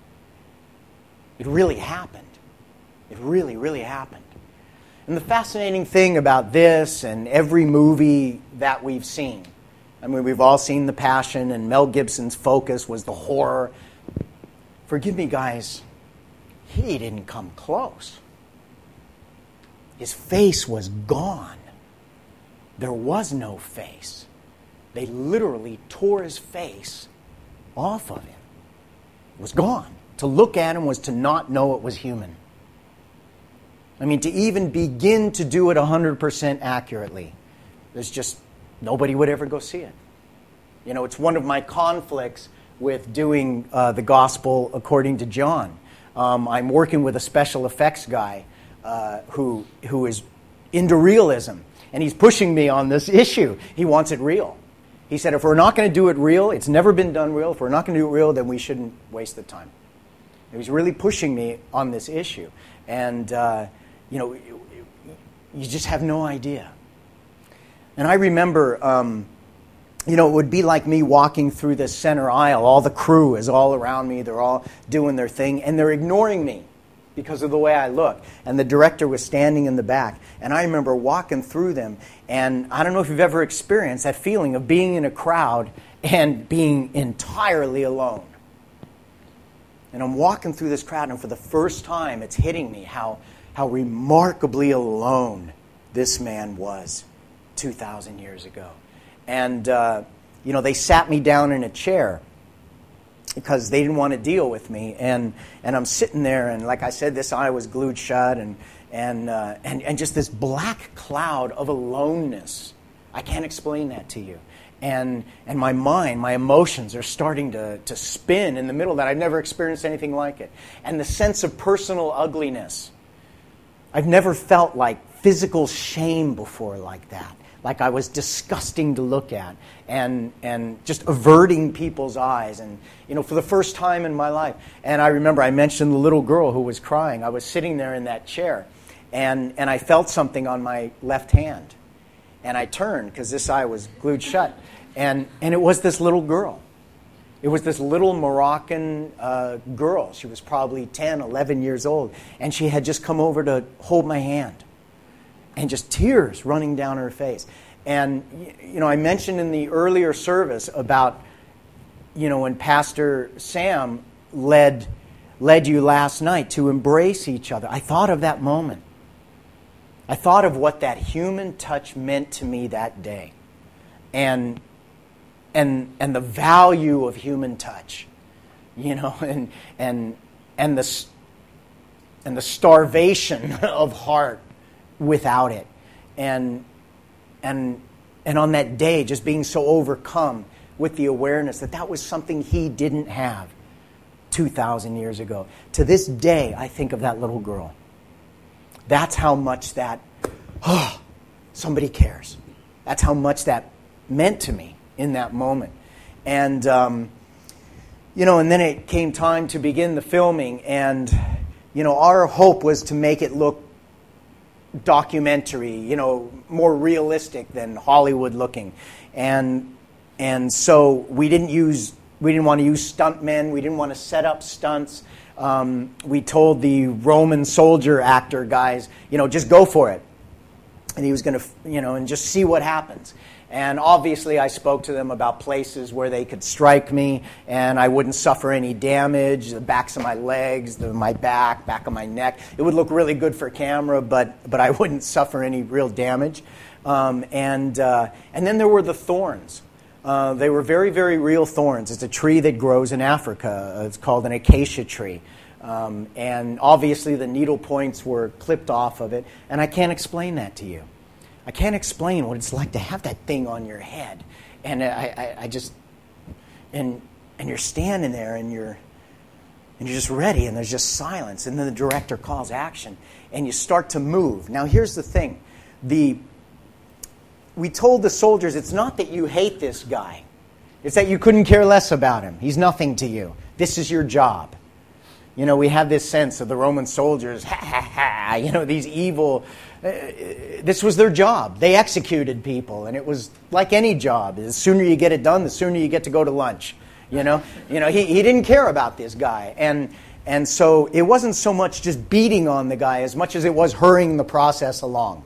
[SPEAKER 1] it really happened. It really, really happened. And the fascinating thing about this and every movie that we've seen, I mean, we've all seen The Passion, and Mel Gibson's focus was the horror. Forgive me, guys, he didn't come close. His face was gone. There was no face. They literally tore his face off of him. It was gone. To look at him was to not know it was human. I mean, to even begin to do it one hundred percent accurately, there's just, nobody would ever go see it. You know, it's one of my conflicts with doing uh, the gospel according to John. Um, I'm working with a special effects guy uh, who who is into realism, and he's pushing me on this issue. He wants it real. He said, if we're not going to do it real, it's never been done real, if we're not going to do it real, then we shouldn't waste the time. He was really pushing me on this issue. And, uh, you know, you just have no idea. And I remember, um, you know, it would be like me walking through this center aisle. All the crew is all around me. They're all doing their thing, and they're ignoring me because of the way I look. And the director was standing in the back. And I remember walking through them, and I don't know if you've ever experienced that feeling of being in a crowd and being entirely alone. And I'm walking through this crowd, and for the first time, it's hitting me how, how remarkably alone this man was two thousand years ago. And, uh, you know, they sat me down in a chair because they didn't want to deal with me. And, and I'm sitting there, and like I said, this eye was glued shut, and, and, uh, and, and just this black cloud of aloneness. I can't explain that to you. And and my mind, my emotions are starting to, to spin in the middle of that. I've never experienced anything like it. And the sense of personal ugliness. I've never felt like physical shame before like that. Like I was disgusting to look at. And and just averting people's eyes. And, you know, for the first time in my life. And I remember I mentioned the little girl who was crying. I was sitting there in that chair. And, and I felt something on my left hand. And I turned because this eye was glued shut. And and it was this little girl. It was this little Moroccan uh, girl. She was probably ten, eleven years old. And she had just come over to hold my hand. And just tears running down her face. And, you know, I mentioned in the earlier service about, you know, when Pastor Sam led, led you last night to embrace each other. I thought of that moment. I thought of what that human touch meant to me that day, and and and the value of human touch, you know, and and and the and the starvation of heart without it, and and and on that day, just being so overcome with the awareness that that was something he didn't have two thousand years ago. To this day, I think of that little girl. That's how much that, oh, somebody cares. That's how much that meant to me in that moment. And, um, you know, and then it came time to begin the filming. And, you know, our hope was to make it look documentary, you know, more realistic than Hollywood looking. And, and so we didn't use, we didn't want to use stuntmen. We didn't want to set up stunts. Um, we told the Roman soldier actor guys, you know, just go for it. And he was going to, you know, and just see what happens. And obviously I spoke to them about places where they could strike me and I wouldn't suffer any damage, the backs of my legs, the, my back, back of my neck. It would look really good for camera, but, but I wouldn't suffer any real damage. Um, and, uh, and then there were the thorns. Uh, they were very, very real thorns. It's a tree that grows in Africa. It's called an acacia tree. Um, and obviously the needle points were clipped off of it. And I can't explain that to you. I can't explain what it's like to have that thing on your head. And I, I, I just, and and you're standing there and you're, and you're just ready and there's just silence. And then the director calls action and you start to move. Now here's the thing. The We told the soldiers, it's not that you hate this guy. It's that you couldn't care less about him. He's nothing to you. This is your job. You know, we have this sense of the Roman soldiers, ha, ha, ha, you know, these evil, uh, this was their job. They executed people, and it was like any job. The sooner you get it done, the sooner you get to go to lunch, you know. You know, he, he didn't care about this guy. And and so it wasn't so much just beating on the guy as much as it was hurrying the process along.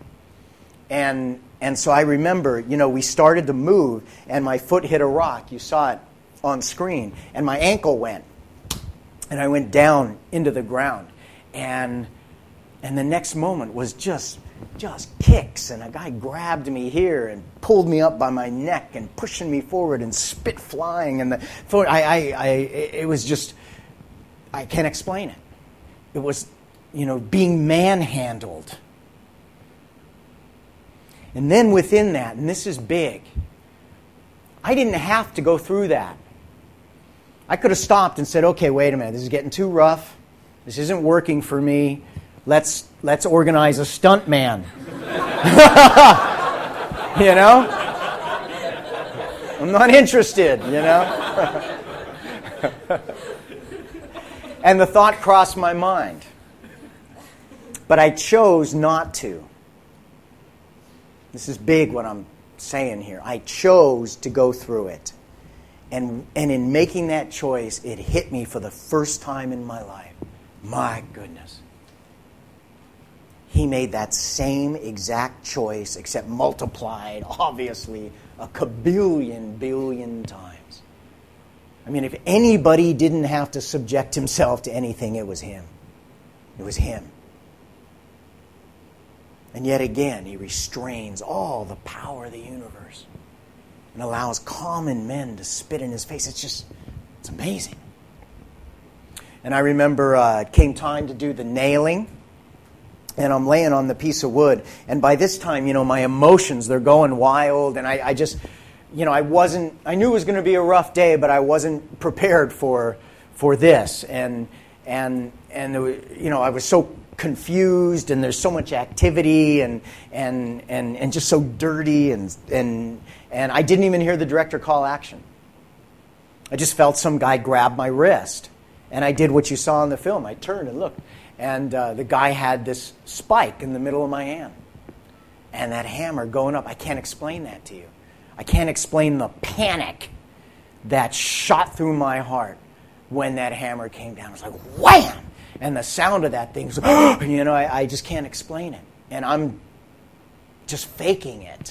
[SPEAKER 1] And and so I remember, you know, we started to move, and my foot hit a rock. You saw it on screen. And my ankle went. And I went down into the ground. And and the next moment was just just kicks, and a guy grabbed me here and pulled me up by my neck and pushing me forward and spit flying, and the I, I, I it was just, I can't explain it. It was, you know, being manhandled. And then within that, and this is big, I didn't have to go through that. I could have stopped and said, okay, wait a minute, this is getting too rough. This isn't working for me. Let's let's organize a stunt man. You know? I'm not interested, you know? And the thought crossed my mind. But I chose not to. This is big what I'm saying here. I chose to go through it. And and in making that choice, it hit me for the first time in my life. My goodness. He made that same exact choice, except multiplied, obviously, a kabillion billion times. I mean, if anybody didn't have to subject himself to anything, it was him. It was him. And yet again, he restrains all the power of the universe and allows common men to spit in his face. It's just, it's amazing. And I remember uh, it came time to do the nailing. And I'm laying on the piece of wood. And by this time, you know, my emotions, they're going wild. And I, I just, you know, I wasn't, I knew it was going to be a rough day, but I wasn't prepared for for this. And, and, and there was, you know, I was so confused, and there's so much activity, and, and, and, and just so dirty. And, and, and I didn't even hear the director call action. I just felt some guy grab my wrist. And I did what you saw in the film. I turned and looked. And uh, the guy had this spike in the middle of my hand. And that hammer going up, I can't explain that to you. I can't explain the panic that shot through my heart when that hammer came down. It was like, wham! And the sound of that thing was like, you know, I, I just can't explain it. And I'm just faking it.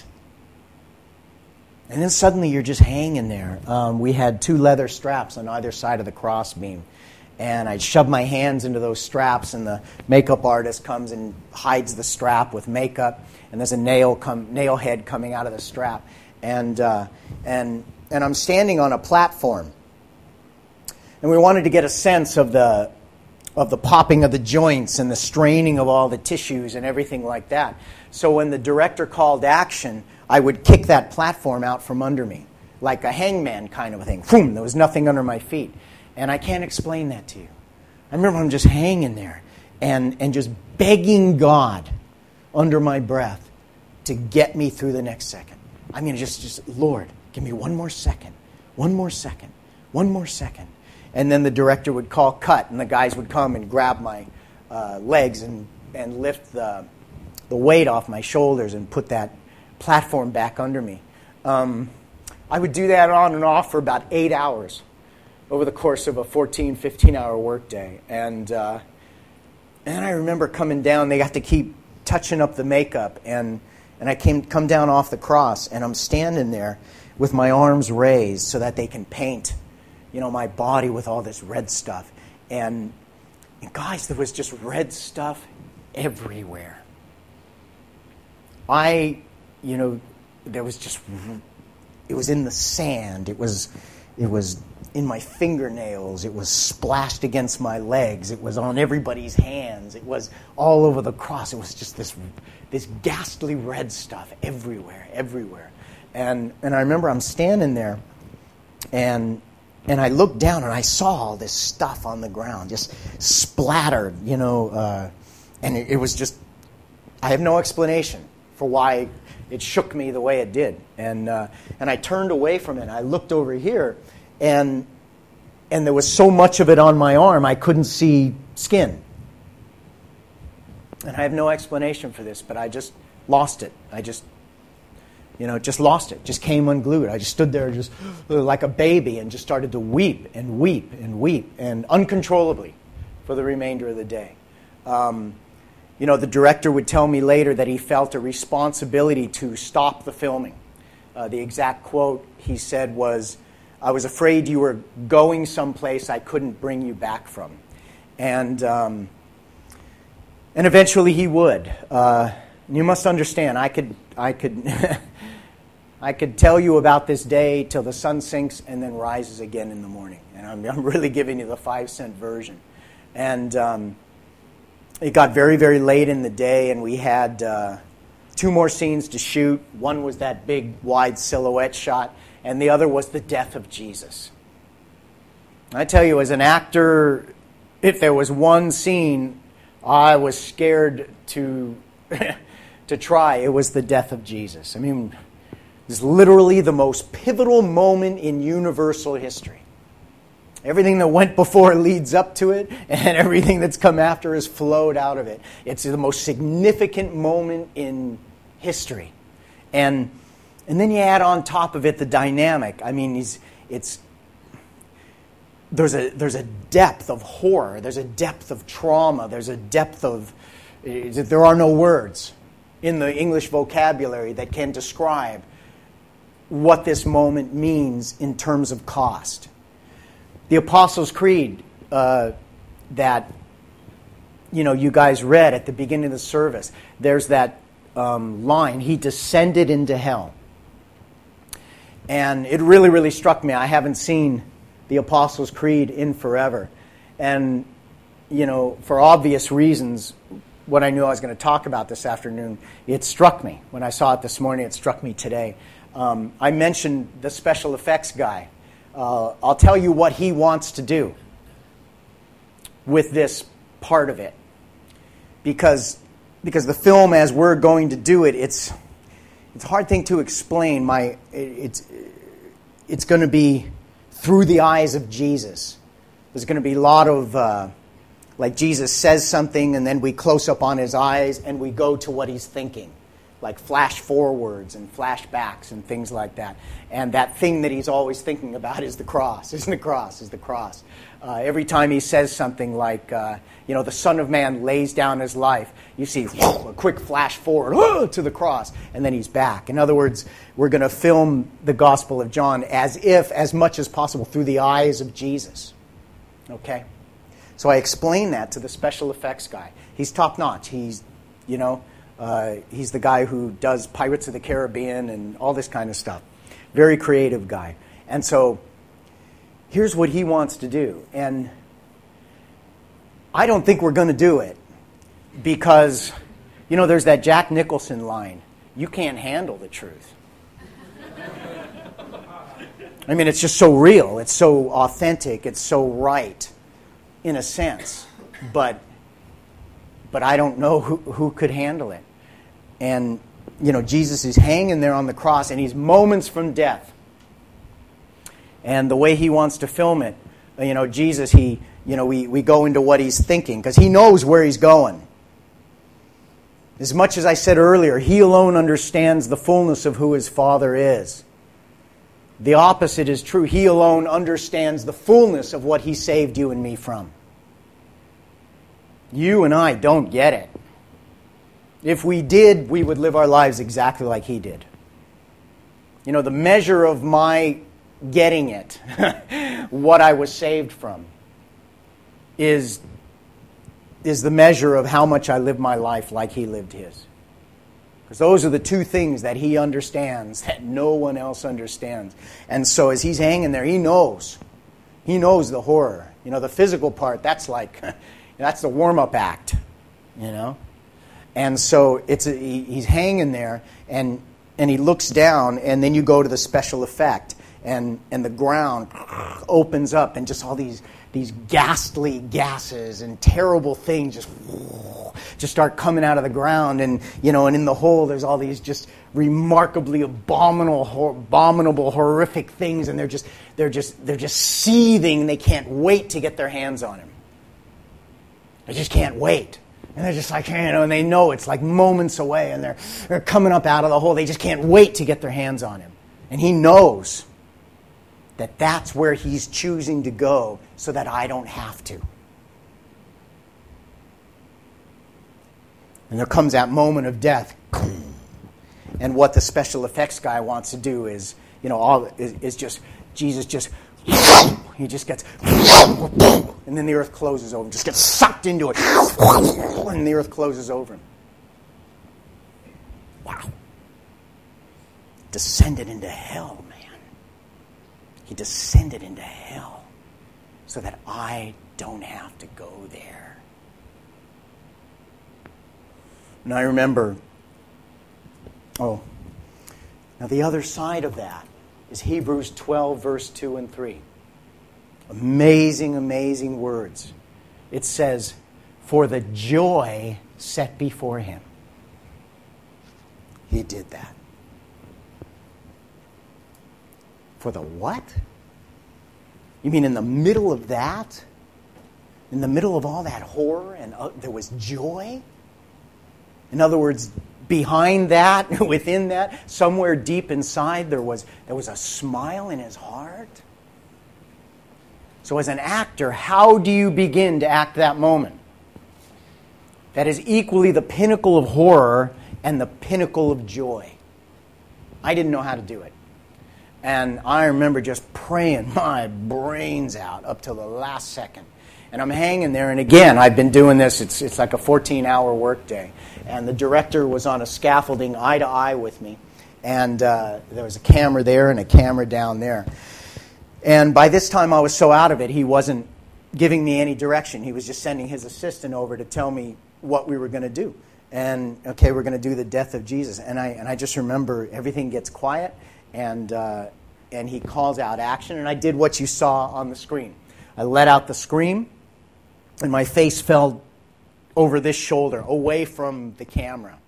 [SPEAKER 1] And then suddenly you're just hanging there. Um, we had two leather straps on either side of the crossbeam. And I shove my hands into those straps, and the makeup artist comes and hides the strap with makeup, and there's a nail come, nail head coming out of the strap. And, uh, and, and I'm standing on a platform. And we wanted to get a sense of the, of the popping of the joints and the straining of all the tissues and everything like that. So when the director called action, I would kick that platform out from under me, like a hangman kind of a thing. Boom, there was nothing under my feet. And I can't explain that to you. I remember I'm just hanging there and, and just begging God under my breath to get me through the next second. I mean, just, just Lord, give me one more second, one more second, one more second. And then the director would call cut, and the guys would come and grab my uh, legs and, and lift the, the weight off my shoulders and put that platform back under me. Um, I would do that on and off for about eight hours. Over the course of a fourteen, fifteen-hour workday. And uh, and I remember coming down, they got to keep touching up the makeup, and, and I came come down off the cross, and I'm standing there with my arms raised so that they can paint, you know, my body with all this red stuff. And, and guys, there was just red stuff everywhere. I, you know, there was just, it was in the sand, it was, it was in my fingernails, it was splashed against my legs, it was on everybody's hands, it was all over the cross. It was just this this ghastly red stuff everywhere, everywhere. And and I remember I'm standing there, and and I looked down and I saw all this stuff on the ground, just splattered, you know, uh, and it, it was just, I have no explanation for why it shook me the way it did. And uh, and I turned away from it, I looked over here, And and there was so much of it on my arm, I couldn't see skin. And I have no explanation for this, but I just lost it. I just, you know, just lost it. Just came unglued. I just stood there just like a baby and just started to weep and weep and weep and uncontrollably for the remainder of the day. Um, you know, the director would tell me later that he felt a responsibility to stop the filming. Uh, the exact quote he said was, I was afraid you were going someplace I couldn't bring you back from. And um, and eventually he would. Uh, You must understand, I could, I could, I could tell you about this day till the sun sinks and then rises again in the morning. And I'm, I'm really giving you the five cent version. And um, it got very, very late in the day, and we had uh, two more scenes to shoot. One was that big, wide silhouette shot, and the other was the death of Jesus. I tell you, as an actor, if there was one scene I was scared to to try, it was the death of Jesus. I mean, it's literally the most pivotal moment in universal history. Everything that went before leads up to it, and everything that's come after has flowed out of it. It's the most significant moment in history. And and then you add on top of it the dynamic. I mean, it's, it's there's a there's a depth of horror, there's a depth of trauma, there's a depth of there are no words in the English vocabulary that can describe what this moment means in terms of cost. The Apostles' Creed uh, that you know you guys read at the beginning of the service, there's that um, line, he descended into hell. And it really, really struck me. I haven't seen the Apostles' Creed in forever. And, you know, for obvious reasons, what I knew I was going to talk about this afternoon, it struck me. When I saw it this morning, it struck me today. Um, I mentioned the special effects guy. Uh, I'll tell you what he wants to do with this part of it. Because, because the film, as we're going to do it, it's it's a hard thing to explain. My it, it's it's going to be through the eyes of Jesus. There's going to be a lot of, uh, like Jesus says something and then we close up on his eyes and we go to what he's thinking. Like flash forwards and flashbacks and things like that. And that thing that he's always thinking about is the cross, isn't the cross, is the cross. Uh, every time he says something like, uh, you know, the Son of Man lays down his life, you see a quick flash forward to the cross, and then he's back. In other words, we're going to film the Gospel of John as if, as much as possible, through the eyes of Jesus. Okay? So I explained that to the special effects guy. He's top-notch. He's, you know... Uh, he's the guy who does Pirates of the Caribbean and all this kind of stuff. Very creative guy. And so here's what he wants to do. And I don't think we're going to do it because, you know, there's that Jack Nicholson line, you can't handle the truth. I mean, it's just so real. It's so authentic. It's so right in a sense. But but I don't know who, who could handle it. And, you know, Jesus is hanging there on the cross, and he's moments from death. And the way he wants to film it, you know, Jesus, he, you know, we, we go into what he's thinking, because he knows where he's going. As much as I said earlier, he alone understands the fullness of who his Father is. The opposite is true. He alone understands the fullness of what he saved you and me from. You and I don't get it. If we did, we would live our lives exactly like he did. You know, the measure of my getting it, what I was saved from, is, is the measure of how much I live my life like he lived his. Because those are the two things that he understands that no one else understands. And so as he's hanging there, he knows. He knows the horror. You know, the physical part, that's like... That's the warm-up act, you know. And so it's a, he, he's hanging there, and and he looks down, and then you go to the special effect, and and the ground opens up, and just all these these ghastly gases and terrible things just just start coming out of the ground, and you know, and in the hole there's all these just remarkably abominable, abominable, horrific things, and they're just they're just they're just seething, and they can't wait to get their hands on him. They just can't wait. And they're just like, you know, and they know it's like moments away, and they're, they're coming up out of the hole. They just can't wait to get their hands on him. And he knows that that's where he's choosing to go so that I don't have to. And there comes that moment of death. And what the special effects guy wants to do is, you know, all is, is just, Jesus just... He just gets, and then the earth closes over him. Just gets sucked into it, and the earth closes over him. descended into hell, man. He descended into hell so that I don't have to go there. And I remember, oh, now the other side of that is Hebrews twelve, verse two and three. Amazing, amazing words. It says, for the joy set before him, he did that. For the what? You mean in the middle of that? In the middle of all that horror, and uh, there was joy? In other words, behind that, within that, somewhere deep inside, there was, there was a smile in his heart. So as an actor, how do you begin to act that moment? That is equally the pinnacle of horror and the pinnacle of joy. I didn't know how to do it. And I remember just praying my brains out up till the last second. And I'm hanging there, and again, I've been doing this, it's it's like a fourteen-hour workday. And the director was on a scaffolding eye to eye with me. And uh, there was a camera there and a camera down there. And by this time I was so out of it, he wasn't giving me any direction. He was just sending his assistant over to tell me what we were going to do. And, okay, we're going to do the death of Jesus. And I and I just remember everything gets quiet, and uh, and he calls out action. And I did what you saw on the screen. I let out the scream, and my face fell over this shoulder, away from the camera.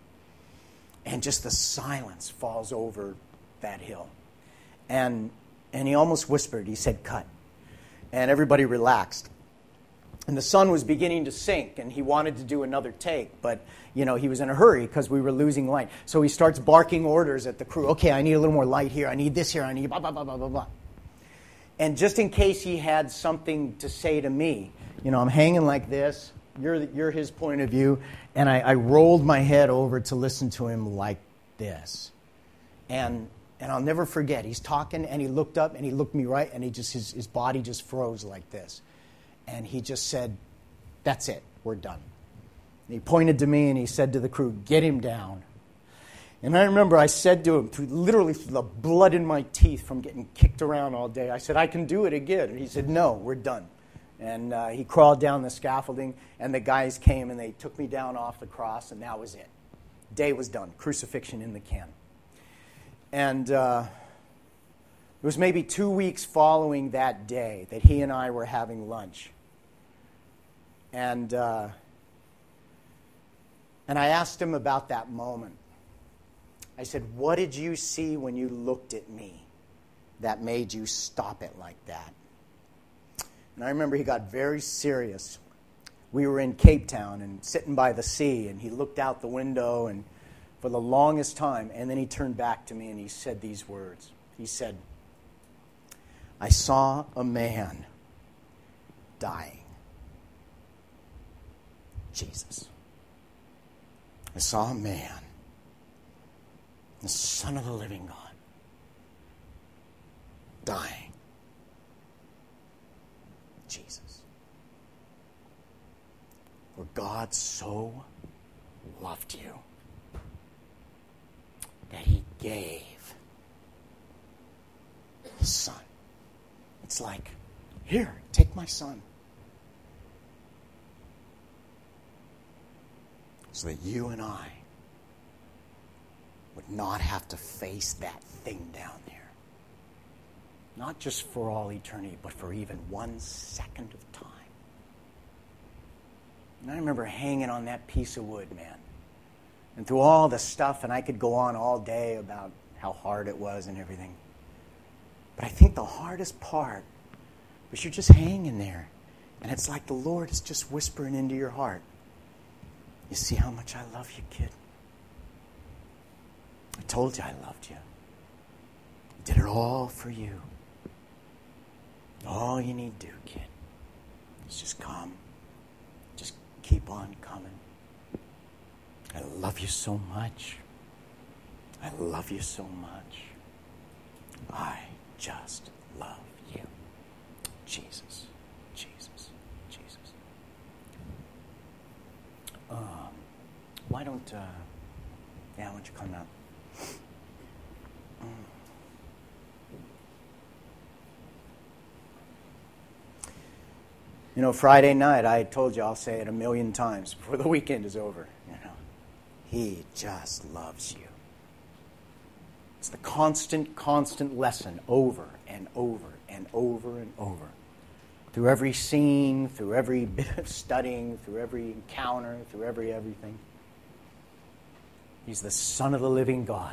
[SPEAKER 1] And just the silence falls over that hill. And and he almost whispered. He said, cut. And everybody relaxed. And the sun was beginning to sink, and he wanted to do another take, but you know he was in a hurry because we were losing light. So he starts barking orders at the crew. Okay, I need a little more light here. I need this here. I need blah, blah, blah, blah, blah, blah. And just in case he had something to say to me, you know, I'm hanging like this. You're, you're his point of view. And I, I rolled my head over to listen to him like this. And and I'll never forget. He's talking, and he looked up, and he looked me right, and he just his, his body just froze like this. And he just said, that's it. We're done. And he pointed to me, and he said to the crew, get him down. And I remember I said to him, through, literally through the blood in my teeth from getting kicked around all day, I said, I can do it again. And he said, no, we're done. And uh, he crawled down the scaffolding, and the guys came, and they took me down off the cross, and that was it. Day was done. Crucifixion in the can. And uh, it was maybe two weeks following that day that he and I were having lunch. And uh, and I asked him about that moment. I said, what did you see when you looked at me that made you stop it like that? And I remember he got very serious. We were in Cape Town and sitting by the sea, and he looked out the window and for the longest time, and then he turned back to me and he said these words. He said, I saw a man dying. Jesus. I saw a man, the Son of the living God, dying. Jesus. For God so loved you that he gave his son. It's like, here, take my son. So that you and I would not have to face that thing down there. Not just for all eternity, but for even one second of time. And I remember hanging on that piece of wood, man. And through all the stuff, and I could go on all day about how hard it was and everything. But I think the hardest part was you're just hanging there. And it's like the Lord is just whispering into your heart. You see how much I love you, kid? I told you I loved you. I did it all for you. All you need to do, kid, is just come. Just keep on coming. I love you so much. I love you so much. I just love you. Jesus. Jesus. Jesus. Um, why don't, uh, yeah, why don't you come out? You know, Friday night, I told you I'll say it a million times before the weekend is over. You know, He just loves you. It's the constant, constant lesson over and over and over and over. Through every scene, through every bit of studying, through every encounter, through every everything. He's the Son of the living God.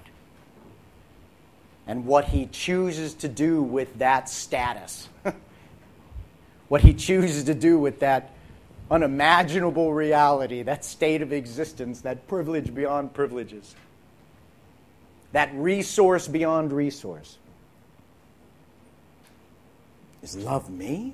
[SPEAKER 1] And what He chooses to do with that status, what He chooses to do with that unimaginable reality, that state of existence, that privilege beyond privileges, that resource beyond resource, is love me?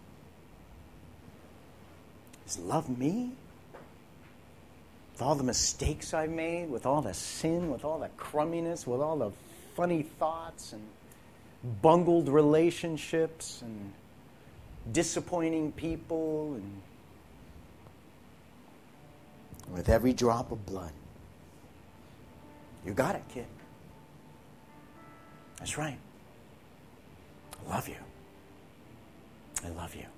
[SPEAKER 1] Is love me? With all the mistakes I've made, with all the sin, with all the crumminess, with all the funny thoughts and bungled relationships and disappointing people, and with every drop of blood. You got it, kid. That's right. I love you. I love you.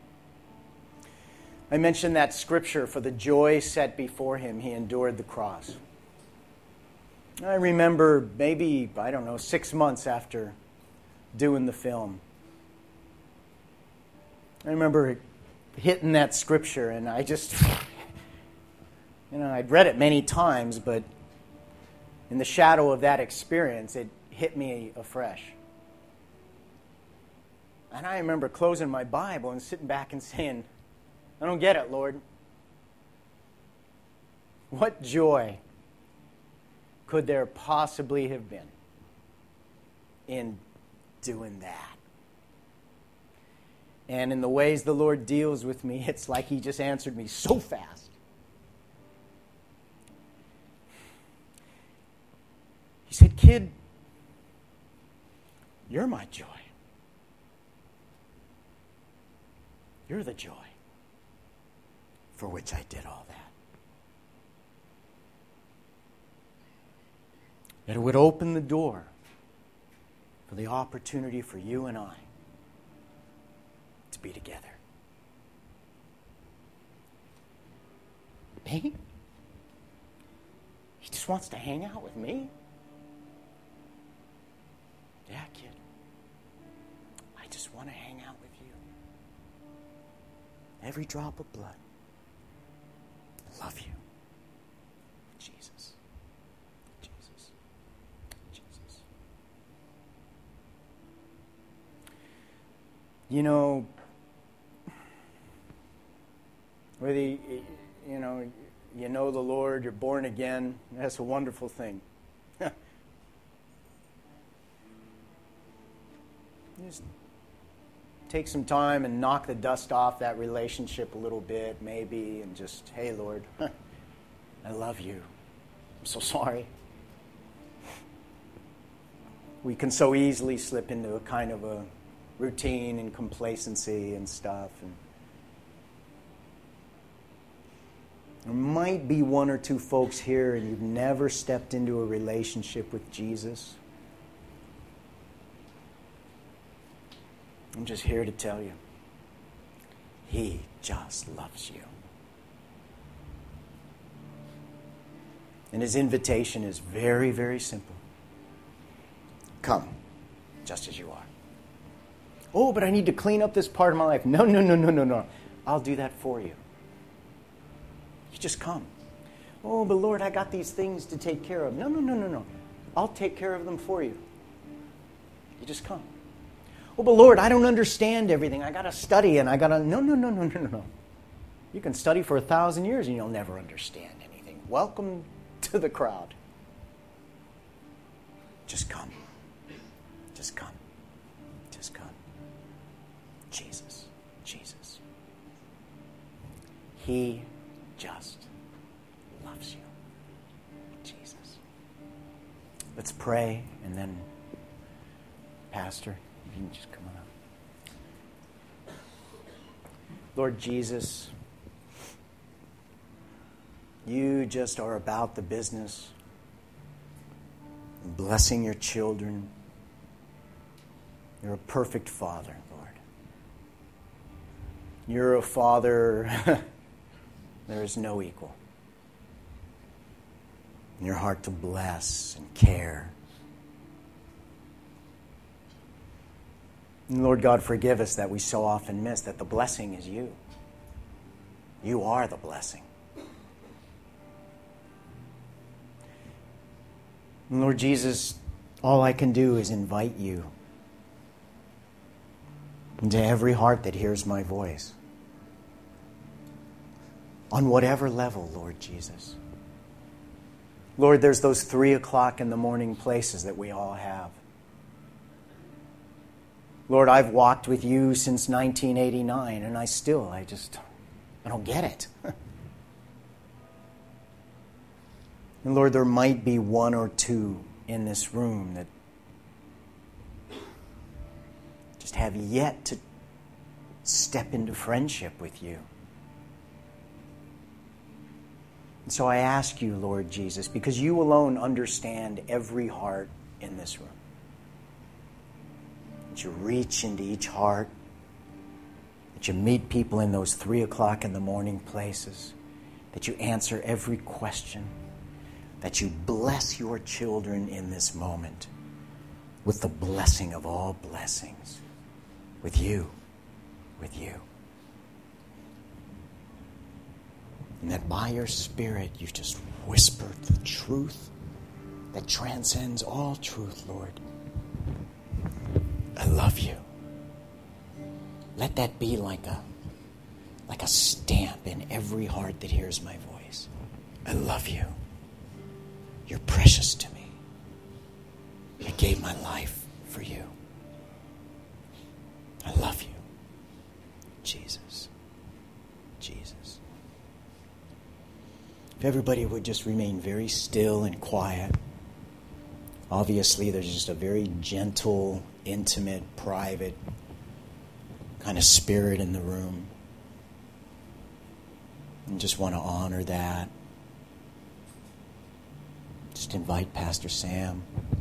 [SPEAKER 1] I mentioned that scripture, for the joy set before Him, He endured the cross. I remember maybe, I don't know, six months after doing the film, I remember hitting that scripture, and I just, you know, I'd read it many times, but in the shadow of that experience, it hit me afresh. And I remember closing my Bible and sitting back and saying, I don't get it, Lord. What joy could there possibly have been in doing that? And in the ways the Lord deals with me, it's like He just answered me so fast. He said, kid, you're my joy. You're the joy for which I did all that. That it would open the door for the opportunity for you and I to be together. Me? He just wants to hang out with me? Yeah, kid. I just want to hang out with you. Every drop of blood. I love you. Jesus. Jesus. Jesus. You know, whether you, you know, you know the Lord, you're born again, that's a wonderful thing. Just take some time and knock the dust off that relationship a little bit, maybe, and just, hey, Lord, I love you. I'm so sorry. We can so easily slip into a kind of a routine and complacency and stuff. And there might be one or two folks here and you've never stepped into a relationship with Jesus. I'm just here to tell you, He just loves you. And His invitation is very, very simple. Come, just as you are. Oh, but I need to clean up this part of my life. No, no, no, no, no, no. I'll do that for you. You just come. Oh, but Lord, I got these things to take care of. No, no, no, no, no. I'll take care of them for you. You just come. Oh, but Lord, I don't understand everything. I got to study and I got to... No, no, no, no, no, no. You can study for a thousand years and you'll never understand anything. Welcome to the crowd. Just come. Just come. Just come. Jesus. Jesus. He just loves you. Jesus. Let's pray, and then, Pastor, you can just come on up. Lord Jesus, you just are about the business of blessing your children. You're a perfect Father, Lord. You're a Father, there is no equal. In your heart to bless and care. And Lord God, forgive us that we so often miss that the blessing is you. You are the blessing. And Lord Jesus, all I can do is invite you into every heart that hears my voice. On whatever level, Lord Jesus. Lord, there's those three o'clock in the morning places that we all have. Lord, I've walked with you since nineteen eighty-nine, and I still, I just, I don't get it. And Lord, there might be one or two in this room that just have yet to step into friendship with you. And so I ask you, Lord Jesus, because you alone understand every heart in this room, that you reach into each heart, that you meet people in those three o'clock in the morning places, that you answer every question, that you bless your children in this moment with the blessing of all blessings, with you, with you. And that by your Spirit you just whispered the truth that transcends all truth, Lord. I love you. Let that be like a, like a stamp in every heart that hears my voice. I love you. You're precious to me. I gave my life for you. I love you. Jesus. Jesus. If everybody would just remain very still and quiet. Obviously, there's just a very gentle, intimate, private kind of spirit in the room. And just want to honor that. Just invite Pastor Sam